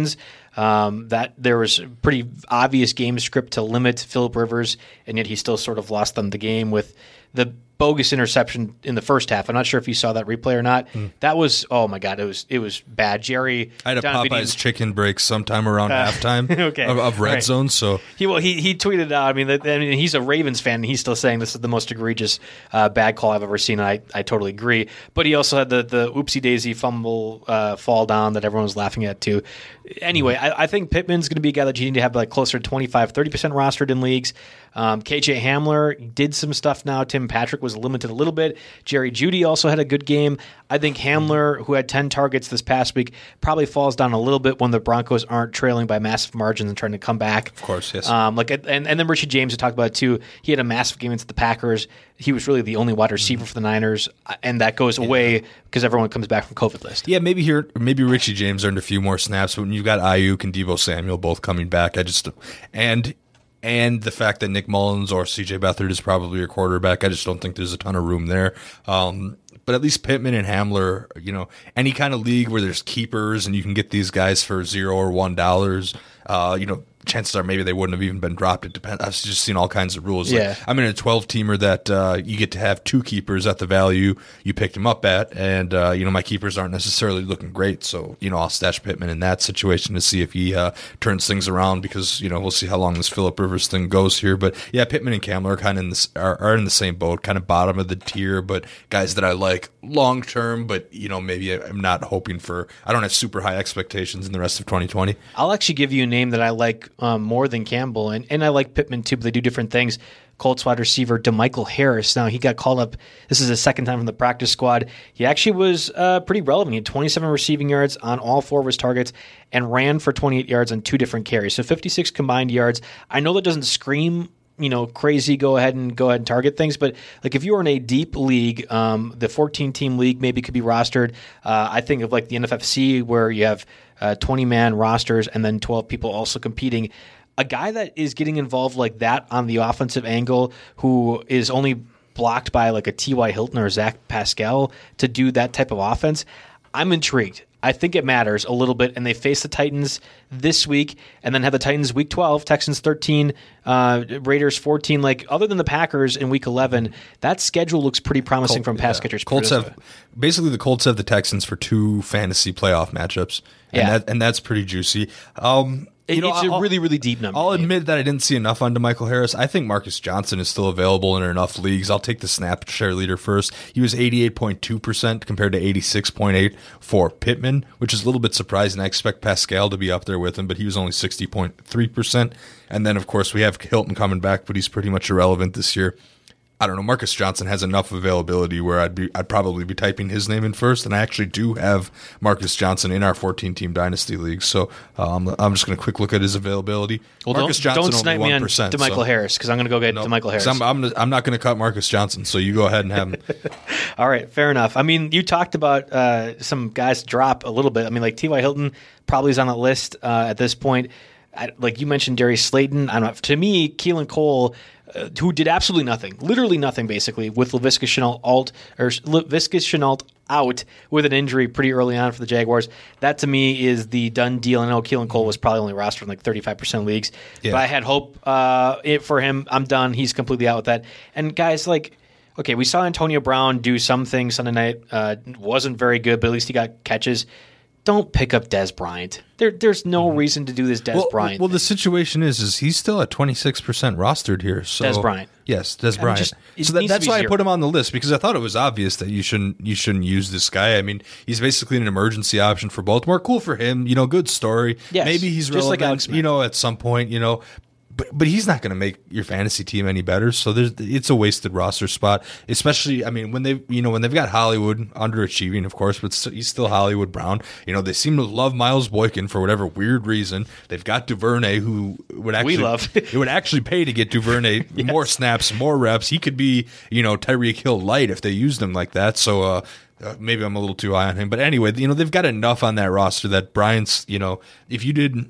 Um, that there was a pretty obvious game script to limit Phillip Rivers, and yet he still sort of lost them the game with the bogus interception in the first half. I'm not sure if you saw that replay or not. Mm. That was, oh my God, it was it was bad. Jerry, I had a Don Popeyes Beatty, chicken break sometime around uh, halftime okay. of, of red right. zone. So he well he he tweeted out. I mean, that, I mean, he's a Ravens fan, and he's still saying this is the most egregious uh, bad call I've ever seen. And I I totally agree. But he also had the the oopsie daisy fumble uh, fall down that everyone was laughing at too. Anyway, mm. I, I think Pittman's going to be a guy that you need to have like closer to twenty-five, thirty percent rostered in leagues. Um, K J Hamler did some stuff now. Tim Patrick was limited a little bit. Jerry Jeudy also had a good game. I think Hamler, who had ten targets this past week, probably falls down a little bit when the Broncos aren't trailing by massive margins and trying to come back. Of course, yes. Um, like and, and then Richie James, we talked about it too. He had a massive game against the Packers. He was really the only wide receiver for the Niners, and that goes away yeah. because everyone comes back from COVID list. Yeah, maybe here, maybe Richie James earned a few more snaps, but when you've got Ayuk and Deebo Samuel both coming back, I just and. And the fact that Nick Mullins or C J Beathard is probably your quarterback, I just don't think there's a ton of room there. Um, but at least Pittman and Hamler, you know, any kind of league where there's keepers and you can get these guys for zero or one dollars, uh, you know, chances are maybe they wouldn't have even been dropped. It depends. I've just seen all kinds of rules. Yeah. Like, I'm in a twelve-teamer that uh, you get to have two keepers at the value you picked them up at, and uh, you know my keepers aren't necessarily looking great. So you know I'll stash Pittman in that situation to see if he uh, turns things around because you know we'll see how long this Phillip Rivers thing goes here. But yeah, Pittman and Hamler are kind of in this are, are in the same boat, kind of bottom of the tier, but guys that I like long term. But you know maybe I'm not hoping for. I don't have super high expectations in the rest of twenty twenty. I'll actually give you a name that I like um, more than Campbell, and, and I like Pittman too, but they do different things. Colts wide receiver DeMichael Harris. Now, he got called up. This is his second time from the practice squad. He actually was uh, pretty relevant. He had twenty-seven receiving yards on all four of his targets and ran for twenty-eight yards on two different carries. So fifty-six combined yards. I know that doesn't scream, you know, crazy, go ahead and go ahead and target things. But like if you were in a deep league, um, the fourteen-team league maybe could be rostered. Uh, I think of like the N F F C where you have uh, twenty-man rosters and then twelve people also competing. A guy that is getting involved like that on the offensive angle who is only blocked by like a T Y. Hilton or Zach Pascal to do that type of offense, I'm intrigued. I think it matters a little bit, and they face the Titans this week and then have the Titans week twelve, Texans thirteen, uh, Raiders fourteen. Like, other than the Packers in week eleven, that schedule looks pretty promising Col- from pass yeah. catchers. Colts have, basically, the Colts have the Texans for two fantasy playoff matchups, and, yeah. that, and that's pretty juicy. Um You know, it's I'll, a really, really deep number. I'll admit that I didn't see enough on DeMichael Harris. I think Marcus Johnson is still available in enough leagues. I'll take the snap share leader first. He was eighty-eight point two percent compared to eighty-six point eight for Pittman, which is a little bit surprising. I expect Pascal to be up there with him, but he was only sixty point three percent. And then, of course, we have Hilton coming back, but he's pretty much irrelevant this year. I don't know. Marcus Johnson has enough availability where I'd be, I'd probably be typing his name in first, and I actually do have Marcus Johnson in our fourteen-team dynasty league. So um, I'm just going to quick look at his availability. Well, Marcus don't, Johnson don't snipe only me one percent, on DeMichael so. Harris because I'm going to go get nope. DeMichael Harris. I'm, I'm, I'm not going to cut Marcus Johnson, so you go ahead and have him. All right, fair enough. I mean, you talked about uh, some guys drop a little bit. I mean, like T Y. Hilton probably is on the list uh, at this point. I, like you mentioned, Darius Slayton. I don't know. To me, Keelan Cole. Uh, who did absolutely nothing, literally nothing, basically, with Laviska Shenault alt or Laviska Shenault out with an injury pretty early on for the Jaguars. That to me is the done deal. I know Keelan Cole was probably only rostered in like thirty-five percent leagues, yeah. but I had hope uh, it, for him. I'm done. He's completely out with that. And guys, like, okay, we saw Antonio Brown do something Sunday night. Uh, wasn't very good, but at least he got catches. Don't pick up Dez Bryant. There, there's no reason to do this Dez well, Bryant. Well, thing. the situation is, is he's still at twenty-six percent rostered here. So Dez Bryant. Yes, Dez I Bryant. Just, so that, that's why zero. I put him on the list, because I thought it was obvious that you shouldn't you shouldn't use this guy. I mean, he's basically an emergency option for Baltimore. Cool for him. You know, good story. Yes, maybe he's just relevant, like Alex Smith. You know, at some point, you know. But, but he's not going to make your fantasy team any better, so there's it's a wasted roster spot. Especially, I mean, when they you know when they've got Hollywood underachieving, of course, but he's still Hollywood Brown. You know, they seem to love Miles Boykin for whatever weird reason. They've got Duvernay, who would actually we love. it would actually pay to get Duvernay yes. more snaps, more reps. He could be you know Tyreek Hill light if they used him like that. So. uh Uh, maybe I'm a little too high on him, but anyway, you know they've got enough on that roster that Bryant's. You know, if you did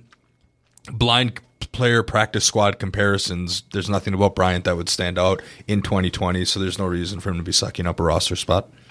blind player practice squad comparisons, there's nothing about Bryant that would stand out in twenty twenty. So there's no reason for him to be sucking up a roster spot.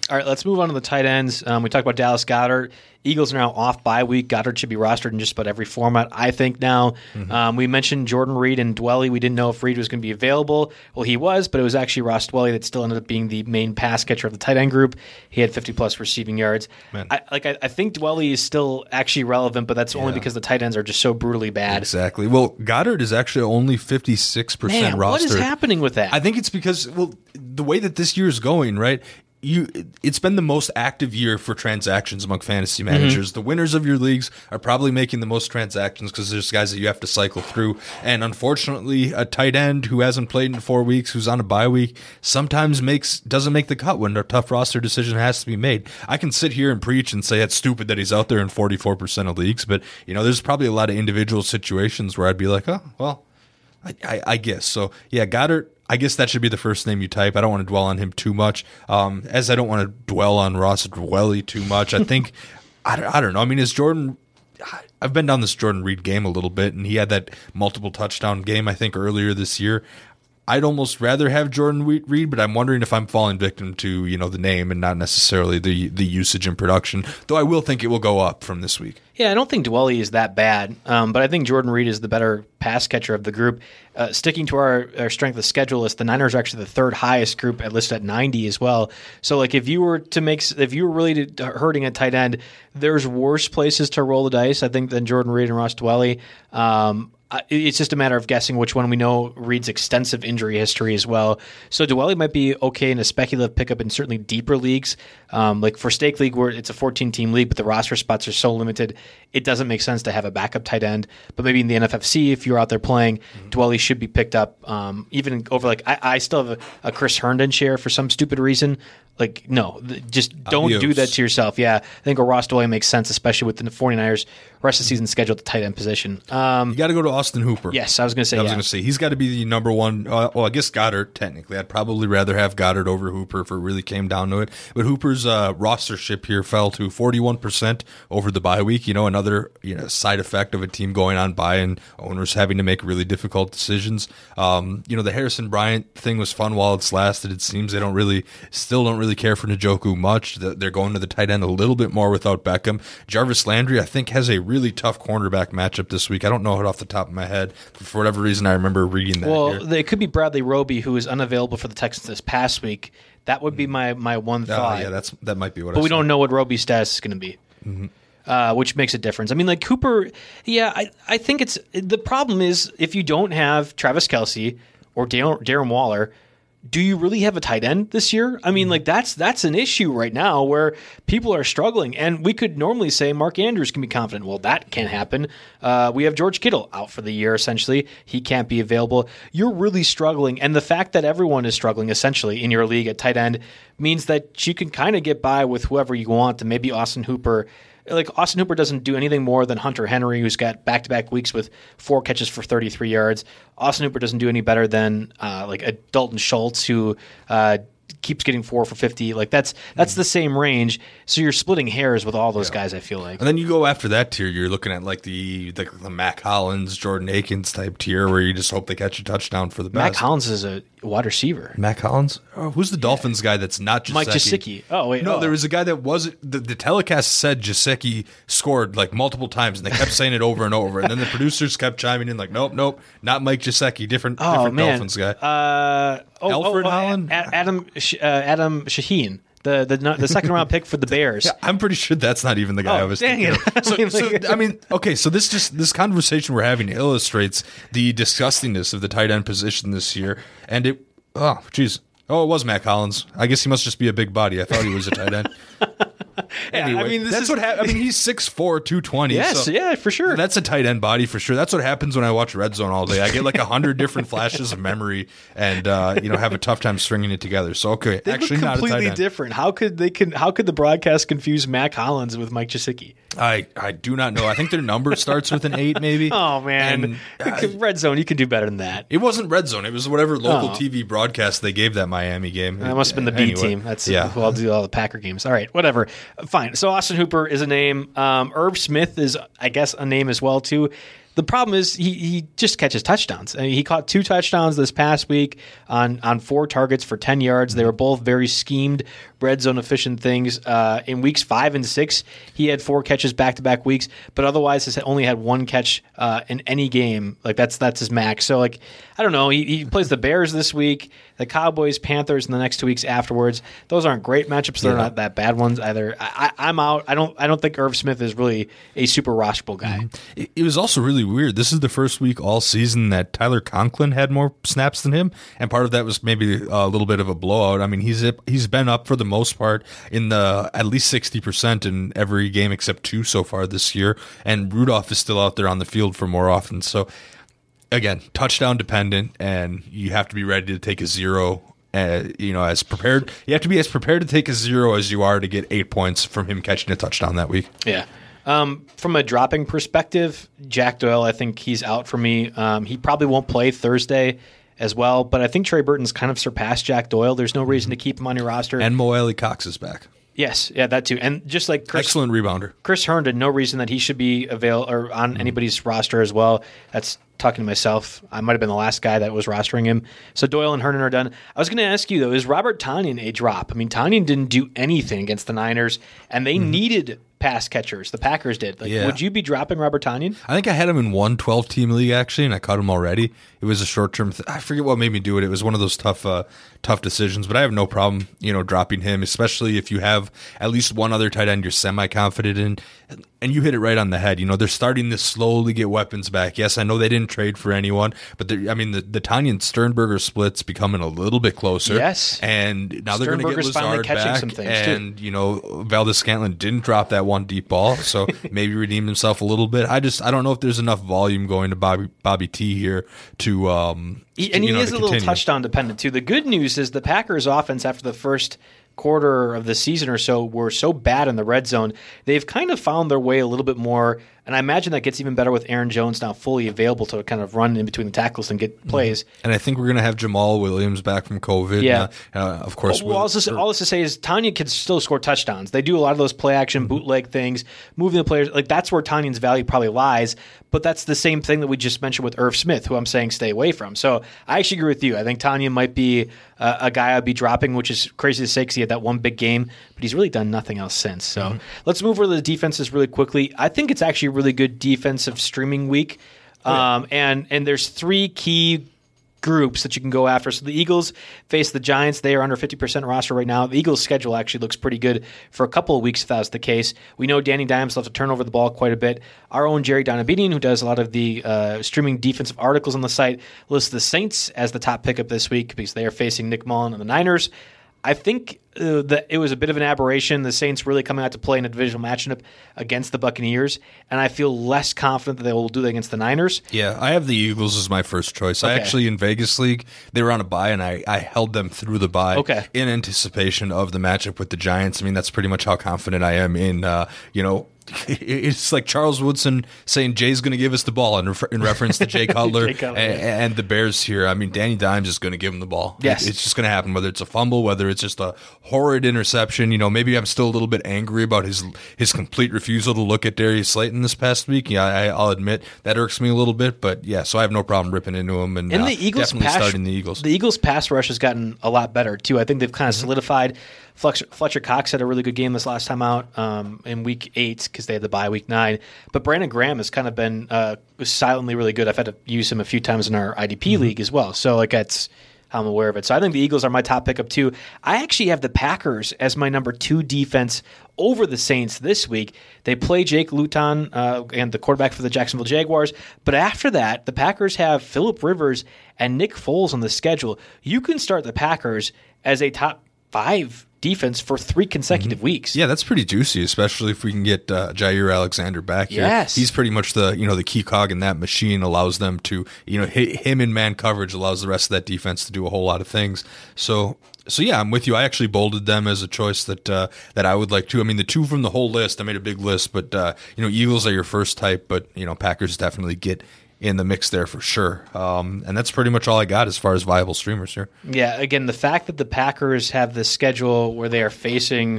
All right, let's move on to the tight ends. Um, we talked about Dallas Goedert. Eagles are now off bye week. Goddard should be rostered in just about every format, I think, now. Mm-hmm. Um, we mentioned Jordan Reed and Dwelley. We didn't know if Reed was going to be available. Well, he was, but it was actually Ross Dwelley that still ended up being the main pass catcher of the tight end group. He had fifty-plus receiving yards. I, like I, I think Dwelley is still actually relevant, but that's yeah. only because the tight ends are just so brutally bad. Exactly. Well, Goddard is actually only fifty-six percent Man, rostered. What is happening with that? I think it's because, well, the way that this year is going, right? You, it's been the most active year for transactions among fantasy managers. Mm-hmm. The winners of your leagues are probably making the most transactions because there's guys that you have to cycle through. And unfortunately, a tight end who hasn't played in four weeks, who's on a bye week, sometimes makes doesn't make the cut when a tough roster decision has to be made. I can sit here and preach and say it's stupid that he's out there in forty-four percent of leagues, but you know, there's probably a lot of individual situations where I'd be like, oh, well, I, I, I guess. So yeah, Goddard, I guess that should be the first name you type. I don't want to dwell on him too much, um, as I don't want to dwell on Ross Dwelley too much. I think, I, don't, I don't know. I mean, is Jordan – I've been down this Jordan Reed game a little bit, and he had that multiple touchdown game, I think, earlier this year. I'd almost rather have Jordan Reed, but I'm wondering if I'm falling victim to, you know, the name and not necessarily the the usage and production, though I will think it will go up from this week. Yeah, I don't think Dwelley is that bad, um, but I think Jordan Reed is the better pass catcher of the group. Uh, sticking to our, our strength of schedule list, the Niners are actually the third highest group at listed at ninety as well. So, like, if you were to make, if you were really to, hurting at tight end, there's worse places to roll the dice, I think, than Jordan Reed and Ross Dwelley. Um, It's just a matter of guessing which one. We know Reed's extensive injury history as well. So Dwelley might be okay in a speculative pickup in certainly deeper leagues. Um, like for Stake League, where it's a fourteen-team league, but the roster spots are so limited, it doesn't make sense to have a backup tight end. But maybe in the N F F C, if you're out there playing, mm-hmm. Dwelley should be picked up. Um, even over like I, I still have a, a Chris Herndon share for some stupid reason. Like, no, just don't Adios. do that to yourself. Yeah, I think a Ross Dwelley makes sense, especially with the 49ers rest of the season schedule at the tight end position. Um, you got to go to Austin Hooper. Yes, I was going to say. I was yeah. going to say he's got to be the number one. Uh, well, I guess Goddard technically. I'd probably rather have Goddard over Hooper if it really came down to it. But Hooper's uh, rostership here fell to forty-one percent over the bye week. You know, another you know side effect of a team going on bye and owners having to make really difficult decisions. Um, you know, the Harrison Bryant thing was fun while it's lasted. It seems they don't really, still don't really care for Njoku much. They're going to the tight end a little bit more without Beckham. Jarvis Landry, I think, has a really tough cornerback matchup this week. I don't know it off the top of my head. For whatever reason, I remember reading that. Well, here. It could be Bradley Roby, who is unavailable for the Texans this past week. That would be my, my one thought. Oh, yeah, that's that might be what. But I we saw. don't know what Roby's status is going to be. Mm-hmm. Uh, which makes a difference. I mean, like Cooper, yeah, I, I think it's the problem is if you don't have Travis Kelce or Darren, Darren Waller, do you really have a tight end this year? I mean, like that's that's an issue right now where people are struggling, and we could normally say Mark Andrews can be confident. Well, that can't happen. Uh, we have George Kittle out for the year. Essentially, he can't be available. You're really struggling, and the fact that everyone is struggling essentially in your league at tight end means that you can kind of get by with whoever you want, and maybe Austin Hooper. Like Austin Hooper doesn't do anything more than Hunter Henry, who's got back-to-back weeks with four catches for thirty-three yards. Austin Hooper doesn't do any better than uh, like a Dalton Schultz, who uh, keeps getting four for fifty. Like that's that's the same range. So you're splitting hairs with all those yeah. guys, I feel like. And then you go after that tier, you're looking at like the the, the Mac Hollins, Jordan Akins type tier, where you just hope they catch a touchdown for the best. Mac Hollins is a wide receiver. Mac Hollins? Oh, who's the Dolphins guy that's not Gesicki? Mike Gesicki. Oh, wait. No, oh. there was a guy that wasn't. The, the telecast said Gesicki scored like multiple times, and they kept saying it over and over. And then the producers kept chiming in like, nope, nope, not Mike Gesicki, different, oh, different man. Dolphins guy. Uh, oh, Alfred oh, oh, Holland? A- Adam, uh, Adam Shaheen. The, the the second round pick for the Bears. Yeah, I'm pretty sure that's not even the guy oh, I was dang thinking it. of. So, so, I mean, okay, so this just this conversation we're having illustrates the disgustingness of the tight end position this year. And it, oh, geez. Oh, it was Mac Hollins. I guess he must just be a big body. I thought he was a tight end. Anyway, yeah, I mean, this that's is, what happens. I mean, he's six four, two twenty. Yes, so yeah, for sure. That's a tight end body for sure. That's what happens when I watch Red Zone all day. I get like a hundred different flashes of memory, and uh, you know, have a tough time stringing it together. So okay, they actually look not completely a tight end. different. How could they can? How could the broadcast confuse Mac Hollins with Mike Gesicki? I, I do not know. I think their number starts with an eight, maybe. Oh man, and, uh, Red Zone, you can do better than that. It wasn't Red Zone. It was whatever local oh. T V broadcast they gave that Miami game. That must have been the B anyway, team. That's yeah. who I'll do all the Packer games. All right, whatever. Fine. So Austin Hooper is a name. Um, Irv Smith is, I guess, a name as well too. The problem is he, he just catches touchdowns. I mean, he caught two touchdowns this past week on, on four targets for ten yards. They were both very schemed, red zone efficient things. Uh, in weeks five and six, he had four catches back-to-back weeks, but otherwise has only had one catch uh, in any game. Like that's that's his max. So like I don't know. He, he plays the Bears this week, the Cowboys, Panthers in the next two weeks afterwards. Those aren't great matchups. They're yeah. not that bad ones either. I, I, I'm out. I don't. I don't think Irv Smith is really a super rosterable guy. Mm-hmm. It, it was also really weird. This is the first week all season that Tyler Conklin had more snaps than him, and part of that was maybe a little bit of a blowout. I mean, he's he's been up for the most part in the at least sixty percent in every game except two so far this year, and Rudolph is still out there on the field for more often. So again, touchdown dependent, and you have to be ready to take a zero. Uh, you know, as prepared, you have to be as prepared to take a zero as you are to get eight points from him catching a touchdown that week. Yeah. Um, from a dropping perspective, Jack Doyle, I think he's out for me. Um, he probably won't play Thursday as well, but I think Trey Burton's kind of surpassed Jack Doyle. There's no reason to keep him on your roster. And Mo Alie-Cox is back. Yes, yeah, that too. And just like Chris, excellent rebounder. Chris Herndon, no reason that he should be avail or on mm-hmm. anybody's roster as well. That's talking to myself. I might have been the last guy that was rostering him. So Doyle and Herndon are done. I was going to ask you, though, is Robert Tonyan a drop? I mean, Tonyan didn't do anything against the Niners, and they mm-hmm. needed pass catchers. The Packers did. Like, yeah. Would you be dropping Robert Tonyan? I think I had him in one twelve-team league, actually, and I cut him already. It was a short-term th- I forget what made me do it. It was one of those tough uh, tough decisions, but I have no problem, you know, dropping him, especially if you have at least one other tight end you're semi-confident in. And you hit it right on the head. You know, they're starting to slowly get weapons back. Yes, I know they didn't trade for anyone, but I mean, the, the Tonyan Sternberger split's becoming a little bit closer. Yes. And now they're going to get Lazard back. Some things and, too. you know, Valdez-Scantling didn't drop that one deep ball, so maybe redeemed himself a little bit. I just, I don't know if there's enough volume going to Bobby, Bobby T here to, um, he, and you he know, is a continue. little touchdown dependent too. The good news is the Packers offense after the first quarter of the season or so were so bad in the red zone, they've kind of found their way a little bit more, and I imagine that gets even better with Aaron Jones now fully available to kind of run in between the tackles and get plays. And I think we're going to have Jamal Williams back from COVID. Yeah. Uh, uh, of course. Well, well, all, this, all this to say is Tonyan can still score touchdowns. They do a lot of those play-action mm-hmm. bootleg things, moving the players. Like that's where Tanyan's value probably lies, but that's the same thing that we just mentioned with Irv Smith, who I'm saying stay away from. So I actually agree with you. I think Tonyan might be uh, a guy I'd be dropping, which is crazy to say because he had that one big game, but he's really done nothing else since. So mm-hmm. let's move over to the defenses really quickly. I think it's actually a really good defensive streaming week. Oh, yeah. um, and, and there's three key groups that you can go after. So the Eagles face the Giants. They are under fifty percent roster right now. The Eagles' schedule actually looks pretty good for a couple of weeks if that's the case. We know Danny Dimes loves to turn over the ball quite a bit. Our own Jerry Donabedian, who does a lot of the uh, streaming defensive articles on the site, lists the Saints as the top pickup this week because they are facing Nick Mullen and the Niners. I think uh, that it was a bit of an aberration, the Saints really coming out to play in a divisional matchup against the Buccaneers, and I feel less confident that they will do that against the Niners. Yeah, I have the Eagles as my first choice. Okay. I actually, in Vegas League, they were on a bye, and I, I held them through the bye okay. in anticipation of the matchup with the Giants. I mean, that's pretty much how confident I am in, uh, you know, it's like Charles Woodson saying Jay's going to give us the ball in, refer- in reference to Jay Cutler, Jay Cutler and, yeah. and the Bears here. I mean, Danny Dimes is going to give him the ball. Yes. It, it's just going to happen, whether it's a fumble, whether it's just a horrid interception. You know, maybe I'm still a little bit angry about his his complete refusal to look at Darius Slayton this past week. Yeah, I, I'll admit that irks me a little bit, but yeah, so I have no problem ripping into him and, and uh, the Eagles definitely pass, starting the Eagles. The Eagles pass rush has gotten a lot better, too. I think they've kind of mm-hmm. solidified. Fletcher, Fletcher Cox had a really good game this last time out um, in week eight because they had the bye week nine. But Brandon Graham has kind of been uh, silently really good. I've had to use him a few times in our I D P mm-hmm. league as well. So like that's how I'm aware of it. So I think the Eagles are my top pickup too. I actually have the Packers as my number two defense over the Saints this week. They play Jake Luton uh, and the quarterback for the Jacksonville Jaguars. But after that, the Packers have Phillip Rivers and Nick Foles on the schedule. You can start the Packers as a top five defense for three consecutive mm-hmm. weeks. Yeah, that's pretty juicy, especially if we can get uh, Jair Alexander back here. Yes. He's pretty much the, you know, the key cog in that machine, allows them to, you know, hit him in man coverage, allows the rest of that defense to do a whole lot of things. So, so yeah, I'm with you. I actually bolded them as a choice that uh, that I would like to. I mean, the two from the whole list, I made a big list, but, uh, you know, Eagles are your first type, but, you know, Packers definitely get in the mix there for sure. Um, and that's pretty much all I got as far as viable streamers here. Yeah, again, the fact that the Packers have this schedule where they are facing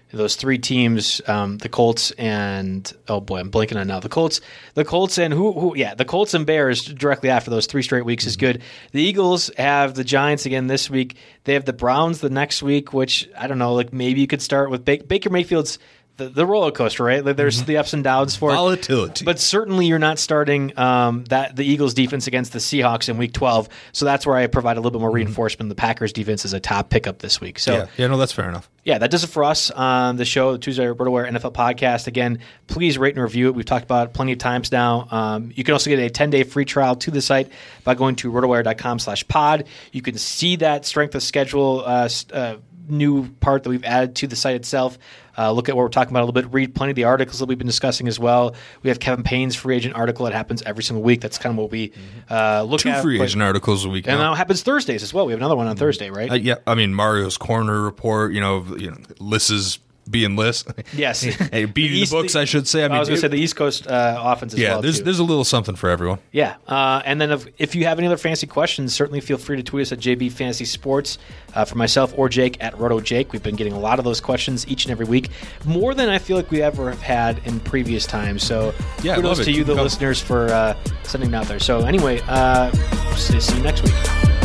those three teams, um, the Colts and oh boy, I'm blanking on now. The Colts, the Colts and who, who? Yeah, the Colts and Bears directly after those three straight weeks mm-hmm. is good. The Eagles have the Giants again this week. They have the Browns the next week, which I don't know. Like maybe you could start with Baker, Baker Mayfield's. The, the roller coaster, right? Like there's mm-hmm. the ups and downs for volatility, it. But certainly you're not starting um, that the Eagles defense against the Seahawks in Week twelve. So that's where I provide a little bit more mm-hmm. reinforcement. The Packers defense is a top pickup this week. So yeah, yeah, no, that's fair enough. Yeah, that does it for us on the show, the Tuesday RotoWire N F L podcast. Again, please rate and review it. We've talked about it plenty of times now. Um, you can also get a ten-day free trial to the site by going to rotowire.com slash pod. You can see that strength of schedule uh, uh, new part that we've added to the site itself. Uh, look at what we're talking about a little bit. Read plenty of the articles that we've been discussing as well. We have Kevin Payne's free agent article that happens every single week. That's kind of what we uh, look Two at. Two free agent articles a week. And now now it happens Thursdays as well. We have another one on Thursday, right? Uh, yeah, I mean Mario's Corner report. You know, you know, Liss's being Liss. Yes, hey, beating the, East, the books, the, I should say. I, mean, I was going to say the East Coast uh, offense as yeah, well. Yeah, there's too. there's a little something for everyone. Yeah, uh, and then if, if you have any other fantasy questions, certainly feel free to tweet us at J B Fantasy Sports uh, for myself or Jake at RotoJake. We've been getting a lot of those questions each and every week, more than I feel like we ever have had in previous times. So yeah, kudos to you, the listeners, for uh, sending them out there. So anyway, uh, see, see you next week.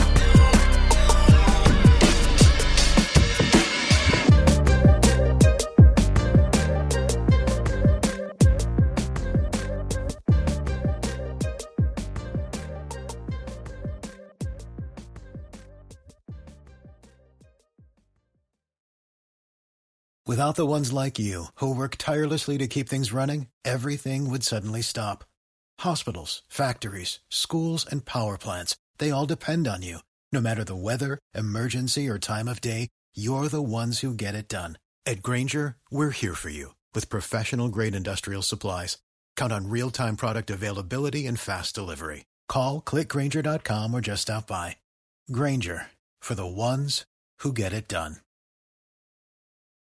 Without the ones like you, who work tirelessly to keep things running, everything would suddenly stop. Hospitals, factories, schools, and power plants, they all depend on you. No matter the weather, emergency, or time of day, you're the ones who get it done. At Grainger, we're here for you with professional-grade industrial supplies. Count on real-time product availability and fast delivery. Call, click Grainger dot com, or just stop by. Grainger, for the ones who get it done.